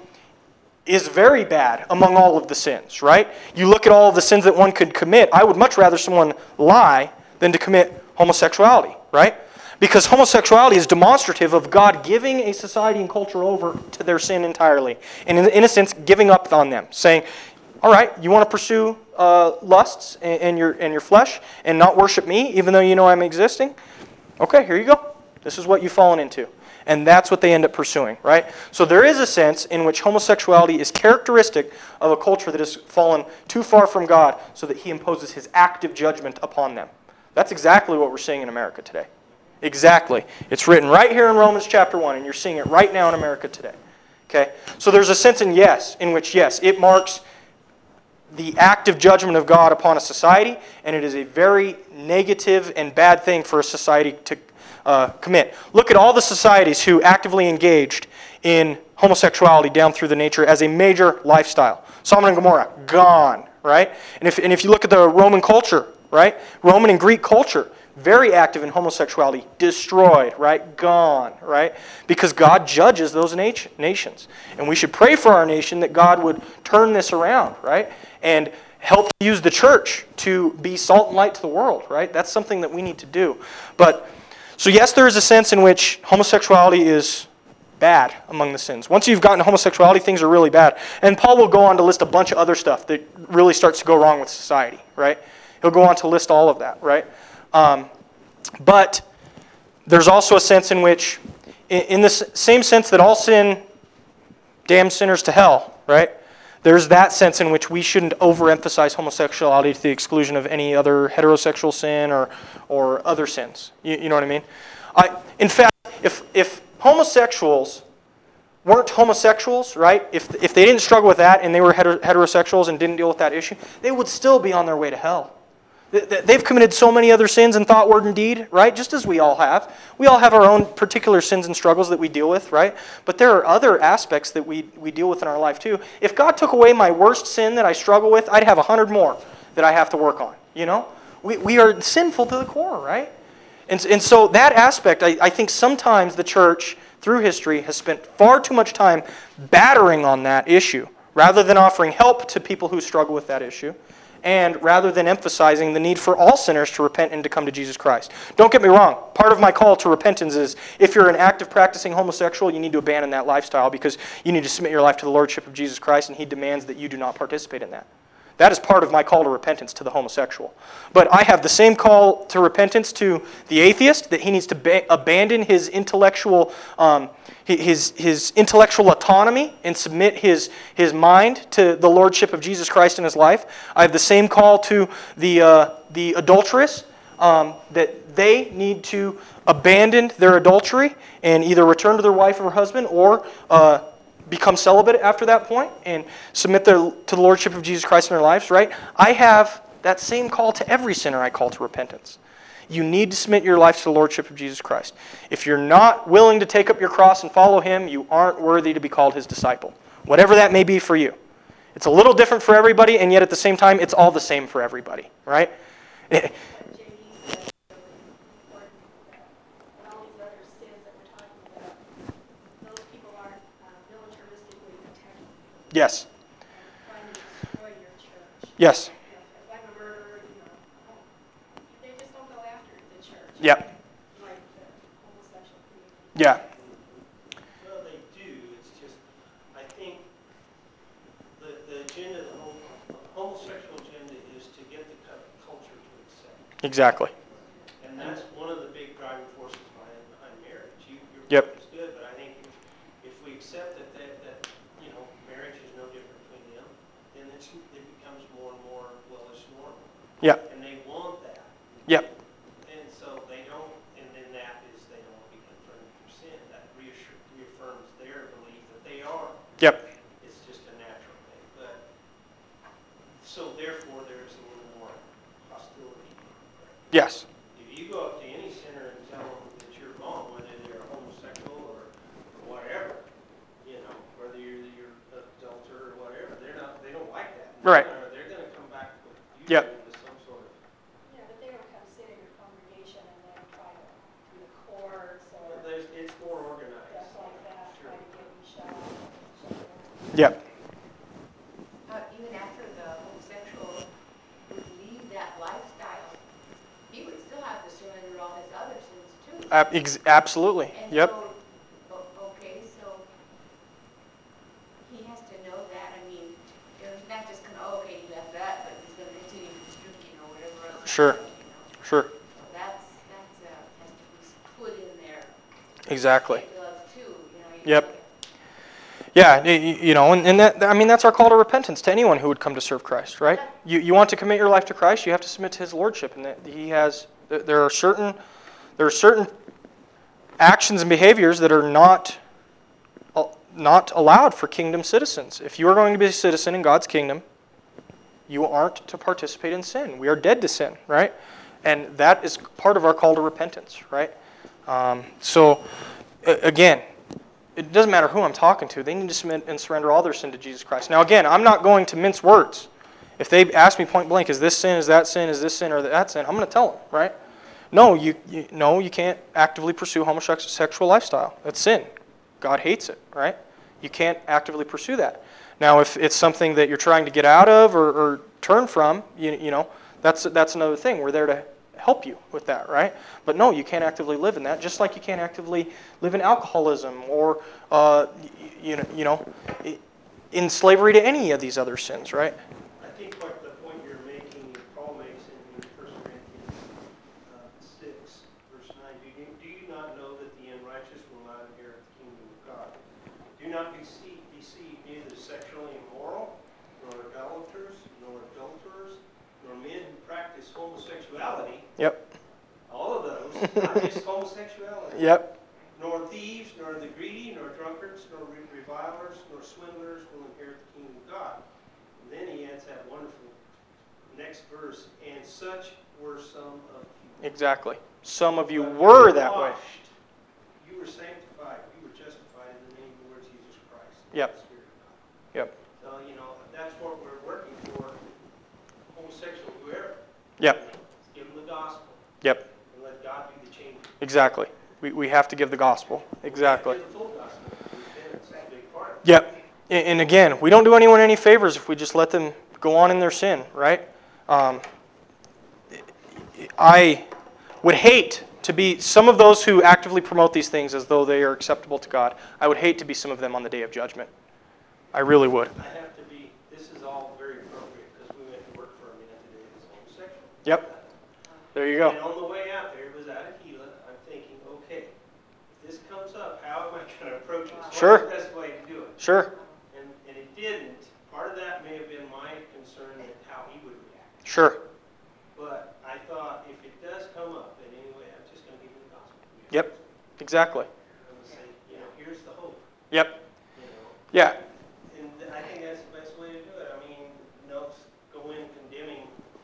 is very bad among all of the sins, right? You look at all of the sins that one could commit. I would much rather someone lie than to commit homosexuality, right? Because homosexuality is demonstrative of God giving a society and culture over to their sin entirely. And in a sense, giving up on them. Saying, all right, you want to pursue lusts in your flesh and not worship me, even though you know I'm existing? Okay, here you go. This is what you've fallen into. And that's what they end up pursuing, right? So there is a sense in which homosexuality is characteristic of a culture that has fallen too far from God so that he imposes his active judgment upon them. That's exactly what we're seeing in America today. Exactly. It's written right here in Romans chapter 1, and you're seeing it right now in America today. Okay? So there's a sense in which it marks the active judgment of God upon a society, and it is a very negative and bad thing for a society to commit. Look at all the societies who actively engaged in homosexuality down through the nature as a major lifestyle. Sodom and Gomorrah, gone, right? And if you look at the Roman culture, right? Roman and Greek culture, very active in homosexuality, destroyed, right? Gone, right? Because God judges those nations. And we should pray for our nation that God would turn this around, right? And help use the church to be salt and light to the world, right? That's something that we need to do. So yes, there is a sense in which homosexuality is bad among the sins. Once you've gotten homosexuality, things are really bad. And Paul will go on to list a bunch of other stuff that really starts to go wrong with society, right? He'll go on to list all of that, right? But there's also a sense in which, in the same sense that all sin damns sinners to hell, right? There's that sense in which we shouldn't overemphasize homosexuality to the exclusion of any other heterosexual sin or other sins. You know what I mean? In fact, if homosexuals weren't homosexuals, right? If they didn't struggle with that and they were heterosexuals and didn't deal with that issue, they would still be on their way to hell. They've committed so many other sins in thought, word, and deed, right? Just as we all have. We all have our own particular sins and struggles that we deal with, right? But there are other aspects that we deal with in our life too. If God took away my worst sin that I struggle with, I'd have 100 more that I have to work on, you know? We are sinful to the core, right? And so that aspect, I think sometimes the church, through history, has spent far too much time battering on that issue rather than offering help to people who struggle with that issue. and rather than emphasizing the need for all sinners to repent and to come to Jesus Christ. Don't get me wrong. Part of my call to repentance is if you're an active practicing homosexual, you need to abandon that lifestyle because you need to submit your life to the Lordship of Jesus Christ, and He demands that you do not participate in that. That is part of my call to repentance to the homosexual. But I have the same call to repentance to the atheist, that he needs to abandon his intellectual his intellectual autonomy and submit his mind to the Lordship of Jesus Christ in his life. I have the same call to the adulteress, that they need to abandon their adultery and either return to their wife or husband or become celibate after that point and submit to the Lordship of Jesus Christ in their lives, right? I have that same call to every sinner I call to repentance. You need to submit your life to the Lordship of Jesus Christ. If you're not willing to take up your cross and follow Him, you aren't worthy to be called His disciple. Whatever that may be for you. It's a little different for everybody, and yet at the same time, it's all the same for everybody, right? But JD said it was important that all these other sins that we're talking about, those people aren't militaristically attacking you Yes. and trying to destroy your church. Yes. If I'm a murderer, they just don't go after the church. Yep. Like the homosexual community. Yeah. Well, they do, it's just, I think the agenda, the homosexual agenda is to get the culture to accept. Exactly. And that's one of the big driving forces behind marriage. Your Yep. point is good, but I think if we accept that marriage is no different between them, then it becomes more and more, well, it's normal. Yep. And they want that. Yep. And so they don't, and then that is they don't want to be confronted for sin. That reaffirms their belief that they are. Yep. It's just a natural thing. But so therefore there's a little more hostility. Yes. If you go up to any sinner and tell them that you're wrong, whether they're homosexual or whatever, whether you're adulterer or whatever, they don't like that. Right. They're going to come back with you Yep. with some sort of. Yeah, but they don't come sit in your congregation and then try to do the courts or It's more organized. stuff like that, Sure. try to get you shut up. Yep. Even after the homosexual would leave that lifestyle, he would still have to surrender all his other sins too. Absolutely. And Yep. so, okay, so he has to know that. I mean, he's not just going to, okay, he left that, but he's going to continue his drinking or whatever else. Sure. Sure. So that's has to be put in there. Exactly. Gloves too, Yep. Yeah, and that's our call to repentance to anyone who would come to serve Christ, right? You want to commit your life to Christ, you have to submit to His Lordship, and that there are certain actions and behaviors that are not allowed for kingdom citizens. If you are going to be a citizen in God's kingdom, you aren't to participate in sin. We are dead to sin, right? And that is part of our call to repentance, right? Again, it doesn't matter who I'm talking to. They need to submit and surrender all their sin to Jesus Christ. Now, again, I'm not going to mince words. If they ask me point blank, is this sin, is that sin, is this sin, or that sin, I'm going to tell them, right? No, you can't actively pursue homosexual lifestyle. That's sin. God hates it, right? You can't actively pursue that. Now, if it's something that you're trying to get out of or turn from, that's another thing. We're there to help you with that, right? But no, you can't actively live in that, just like you can't actively live in alcoholism or, in slavery to any of these other sins, right? I think what the point you're making, Paul makes in 1 Corinthians 6, verse 9, do you not know that the unrighteous will not inherit the kingdom of God? Do not be deceived, neither sexually immoral, nor idolaters, nor adulterers, nor men who practice homosexuality. Yep. All of those, not just homosexuality. Yep. Nor thieves, nor the greedy, nor drunkards, nor revilers, nor swindlers will inherit the kingdom of God. And then he adds that wonderful next verse, and such were some of you. Exactly. Some of you were that way. You were sanctified. You were justified in the name of the Lord Jesus Christ. Yep. The Spirit of God. Yep. So, that's what we're working for. Homosexual, whoever. Yep. Give them the gospel. Yep. And let God do the changing. Exactly. We have to give the gospel. Exactly. Give the full gospel. Repentance is a big part. Yep. And again, we don't do anyone any favors if we just let them go on in their sin, right? I would hate to be some of those who actively promote these things as though they are acceptable to God. I would hate to be some of them on the day of judgment. I really would. I have to be, this is all very appropriate because we went to work for a man today that's homosexual. Yep. There you And go. on the way out there, it was out of Gila, I'm thinking, okay, if this comes up, how am I going to approach it? Sure. What's the best way to do it? Sure. And it didn't. Part of that may have been my concern that how he would react. Sure. But I thought if it does come up in any way, I'm just going to give you the gospel. Yep. Exactly. I'm going to say, here's the hope. Yep. You know. Yeah. And I think that's the best way to do it. I mean, no, go in condemning.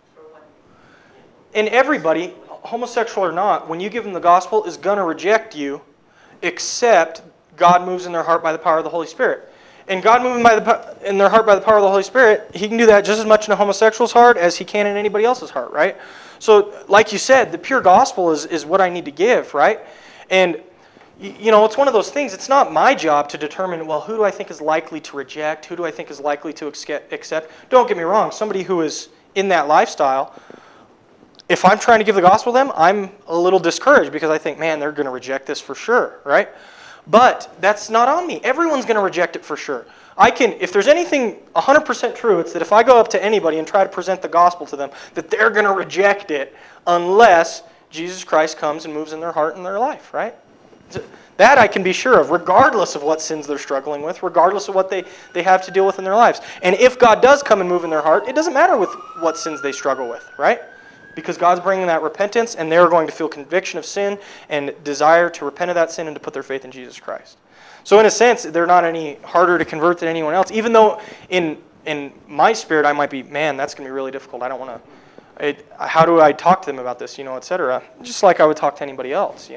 And everybody, homosexual or not, when you give them the gospel, is going to reject you, except God moves in their heart by the power of the Holy Spirit. And God moving in their heart by the power of the Holy Spirit, He can do that just as much in a homosexual's heart as He can in anybody else's heart, right? So, like you said, the pure gospel is what I need to give, right? And, it's one of those things. It's not my job to determine, well, who do I think is likely to reject? Who do I think is likely to accept? Don't get me wrong. Somebody who is in that lifestyle, if I'm trying to give the gospel to them, I'm a little discouraged because I think, man, they're going to reject this for sure, right? But that's not on me. Everyone's going to reject it for sure. If there's anything 100% true, it's that if I go up to anybody and try to present the gospel to them, that they're going to reject it unless Jesus Christ comes and moves in their heart and their life, right? That I can be sure of, regardless of what sins they're struggling with, regardless of what they have to deal with in their lives. And if God does come and move in their heart, it doesn't matter with what sins they struggle with, right? Because God's bringing that repentance, and they're going to feel conviction of sin and desire to repent of that sin and to put their faith in Jesus Christ. So in a sense, they're not any harder to convert than anyone else, even though in my spirit I might be, man, that's going to be really difficult. I don't want to, how do I talk to them about this, etc. Just like I would talk to anybody else,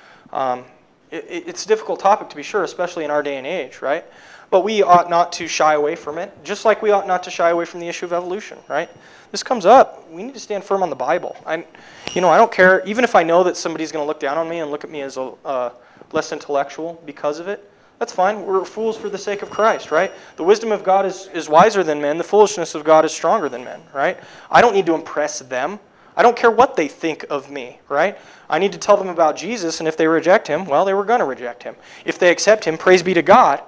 It's a difficult topic to be sure, especially in our day and age, right? But we ought not to shy away from it, just like we ought not to shy away from the issue of evolution, right? This comes up. We need to stand firm on the Bible. I don't care, even if I know that somebody's going to look down on me and look at me as less intellectual because of it. That's fine. We're fools for the sake of Christ, right? The wisdom of God is wiser than men. The foolishness of God is stronger than men, right? I don't need to impress them. I don't care what they think of me, right? I need to tell them about Jesus, and if they reject Him, well, they were going to reject Him. If they accept Him, praise be to God,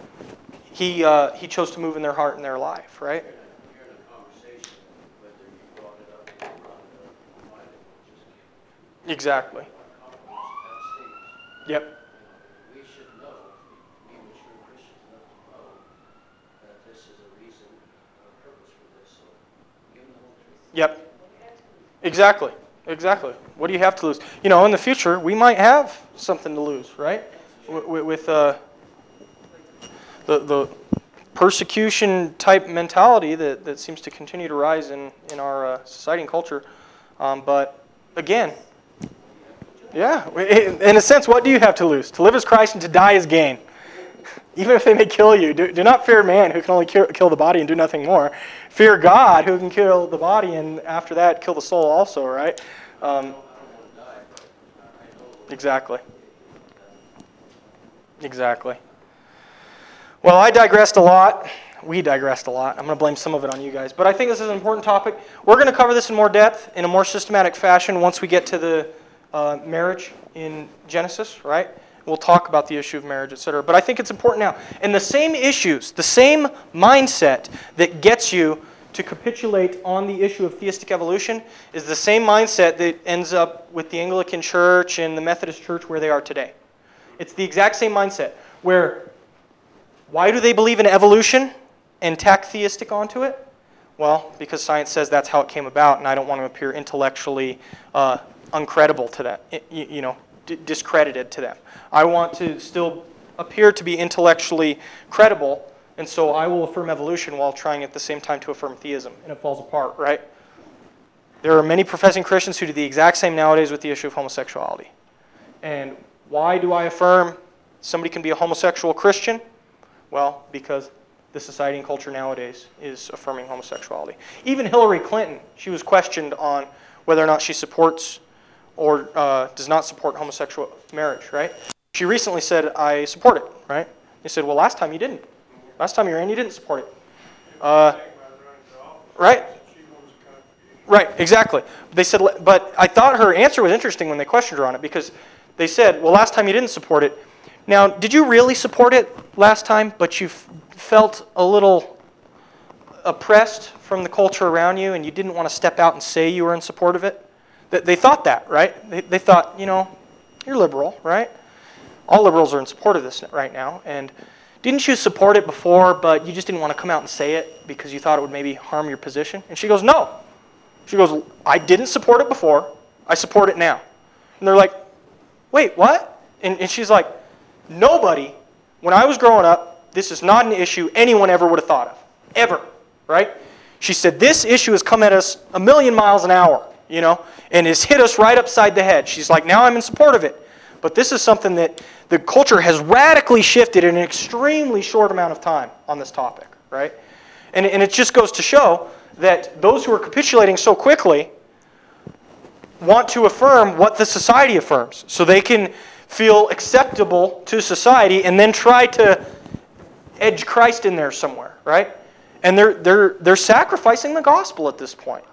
He chose to move in their heart and their life, right? You're in a conversation, whether you brought it up or you brought it up, you might as well just give Exactly. compromise at that stage. Yep. We should know, we mature Christians enough to know that this is a reason, a purpose for this, so give them the whole truth. Yep. Exactly. Exactly. What do you have to lose? In the future, we might have something to lose, right? With the persecution type mentality that seems to continue to rise in our society and culture. But again, yeah, in a sense, what do you have to lose? To live as Christ and to die as gain. Even if they may kill you, do not fear man who can only kill the body and do nothing more. Fear God who can kill the body and after that kill the soul also, right? Exactly. Exactly. Well, I digressed a lot. We digressed a lot. I'm going to blame some of it on you guys. But I think this is an important topic. We're going to cover this in more depth, in a more systematic fashion once we get to the marriage in Genesis, right? We'll talk about the issue of marriage, etc. But I think it's important now. And the same issues, the same mindset that gets you to capitulate on the issue of theistic evolution is the same mindset that ends up with the Anglican Church and the Methodist Church where they are today. It's the exact same mindset where, why do they believe in evolution and tack theistic onto it? Well, because science says that's how it came about, and I don't want to appear intellectually uncredible to that, discredited to them. I want to still appear to be intellectually credible, and so I will affirm evolution while trying at the same time to affirm theism, and it falls apart, right? There are many professing Christians who do the exact same nowadays with the issue of homosexuality. And why do I affirm somebody can be a homosexual Christian? Well, because the society and culture nowadays is affirming homosexuality. Even Hillary Clinton, she was questioned on whether or not she supports or does not support homosexual marriage, right? She recently said, I support it, right? He said, well, last time you didn't. Last time you were in, you didn't support it. Right? Right, exactly. They said, but I thought her answer was interesting when they questioned her on it, because they said, well, last time you didn't support it. Now, did you really support it last time, but you felt a little oppressed from the culture around you and you didn't want to step out and say you were in support of it? They thought that, right? They thought, you're liberal, right? All liberals are in support of this right now. And didn't you support it before, but you just didn't want to come out and say it because you thought it would maybe harm your position? And she goes, no. She goes, I didn't support it before. I support it now. And they're like, wait, what? And she's like, nobody, when I was growing up, this is not an issue anyone ever would have thought of. Ever. Right? She said, this issue has come at us 1,000,000 miles an hour, and has hit us right upside the head. She's like, now I'm in support of it. But this is something that the culture has radically shifted in an extremely short amount of time on this topic, right? And it just goes to show that those who are capitulating so quickly want to affirm what the society affirms, so they can feel acceptable to society and then try to edge Christ in there somewhere, right? And they're sacrificing the gospel at this point.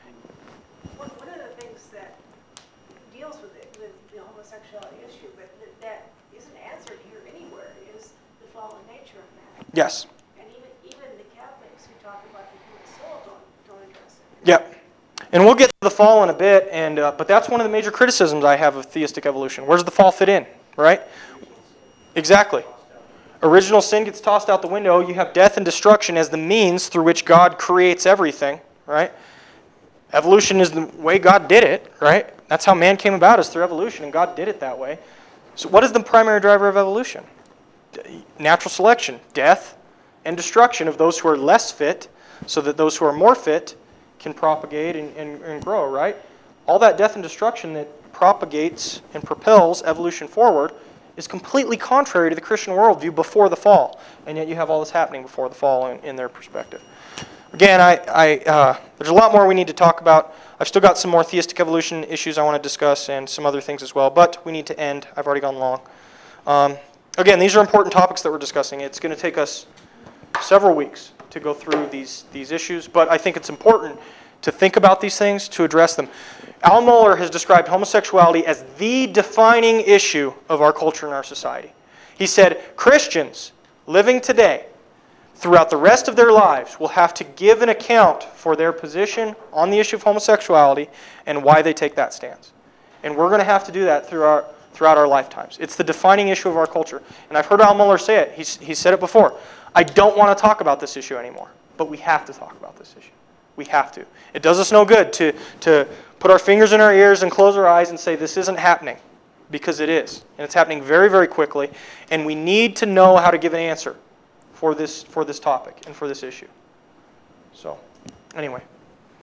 One of the things that deals with the homosexuality issue, but that isn't answered here anywhere, is the fallen nature of man. Yes. And even the Catholics who talk about the human soul don't address it. Yep. And we'll get to the fall in a bit, but that's one of the major criticisms I have of theistic evolution. Where does the fall fit in, right? Exactly. Original sin gets tossed out the window. You have death and destruction as the means through which God creates everything, right? Evolution is the way God did it, right? That's how man came about, is through evolution, and God did it that way. So what is the primary driver of evolution? Natural selection, death and destruction of those who are less fit, so that those who are more fit can propagate and grow, right? All that death and destruction that propagates and propels evolution forward is completely contrary to the Christian worldview before the fall. And yet you have all this happening before the fall in their perspective. Again, there's a lot more we need to talk about. I've still got some more theistic evolution issues I want to discuss and some other things as well, but we need to end. I've already gone long. Again, these are important topics that we're discussing. It's going to take us several weeks to go through these issues, but I think it's important to think about these things, to address them. Al Mohler has described homosexuality as the defining issue of our culture and our society. He said, Christians living today, throughout the rest of their lives, will have to give an account for their position on the issue of homosexuality and why they take that stance. And we're going to have to do that throughout our lifetimes. It's the defining issue of our culture. And I've heard Al Mohler say it. He said it before. I don't want to talk about this issue anymore, but we have to talk about this issue. We have to. It does us no good to put our fingers in our ears and close our eyes and say this isn't happening, because it is. And it's happening very, very quickly. And we need to know how to give an answer for this topic and for this issue. So, anyway.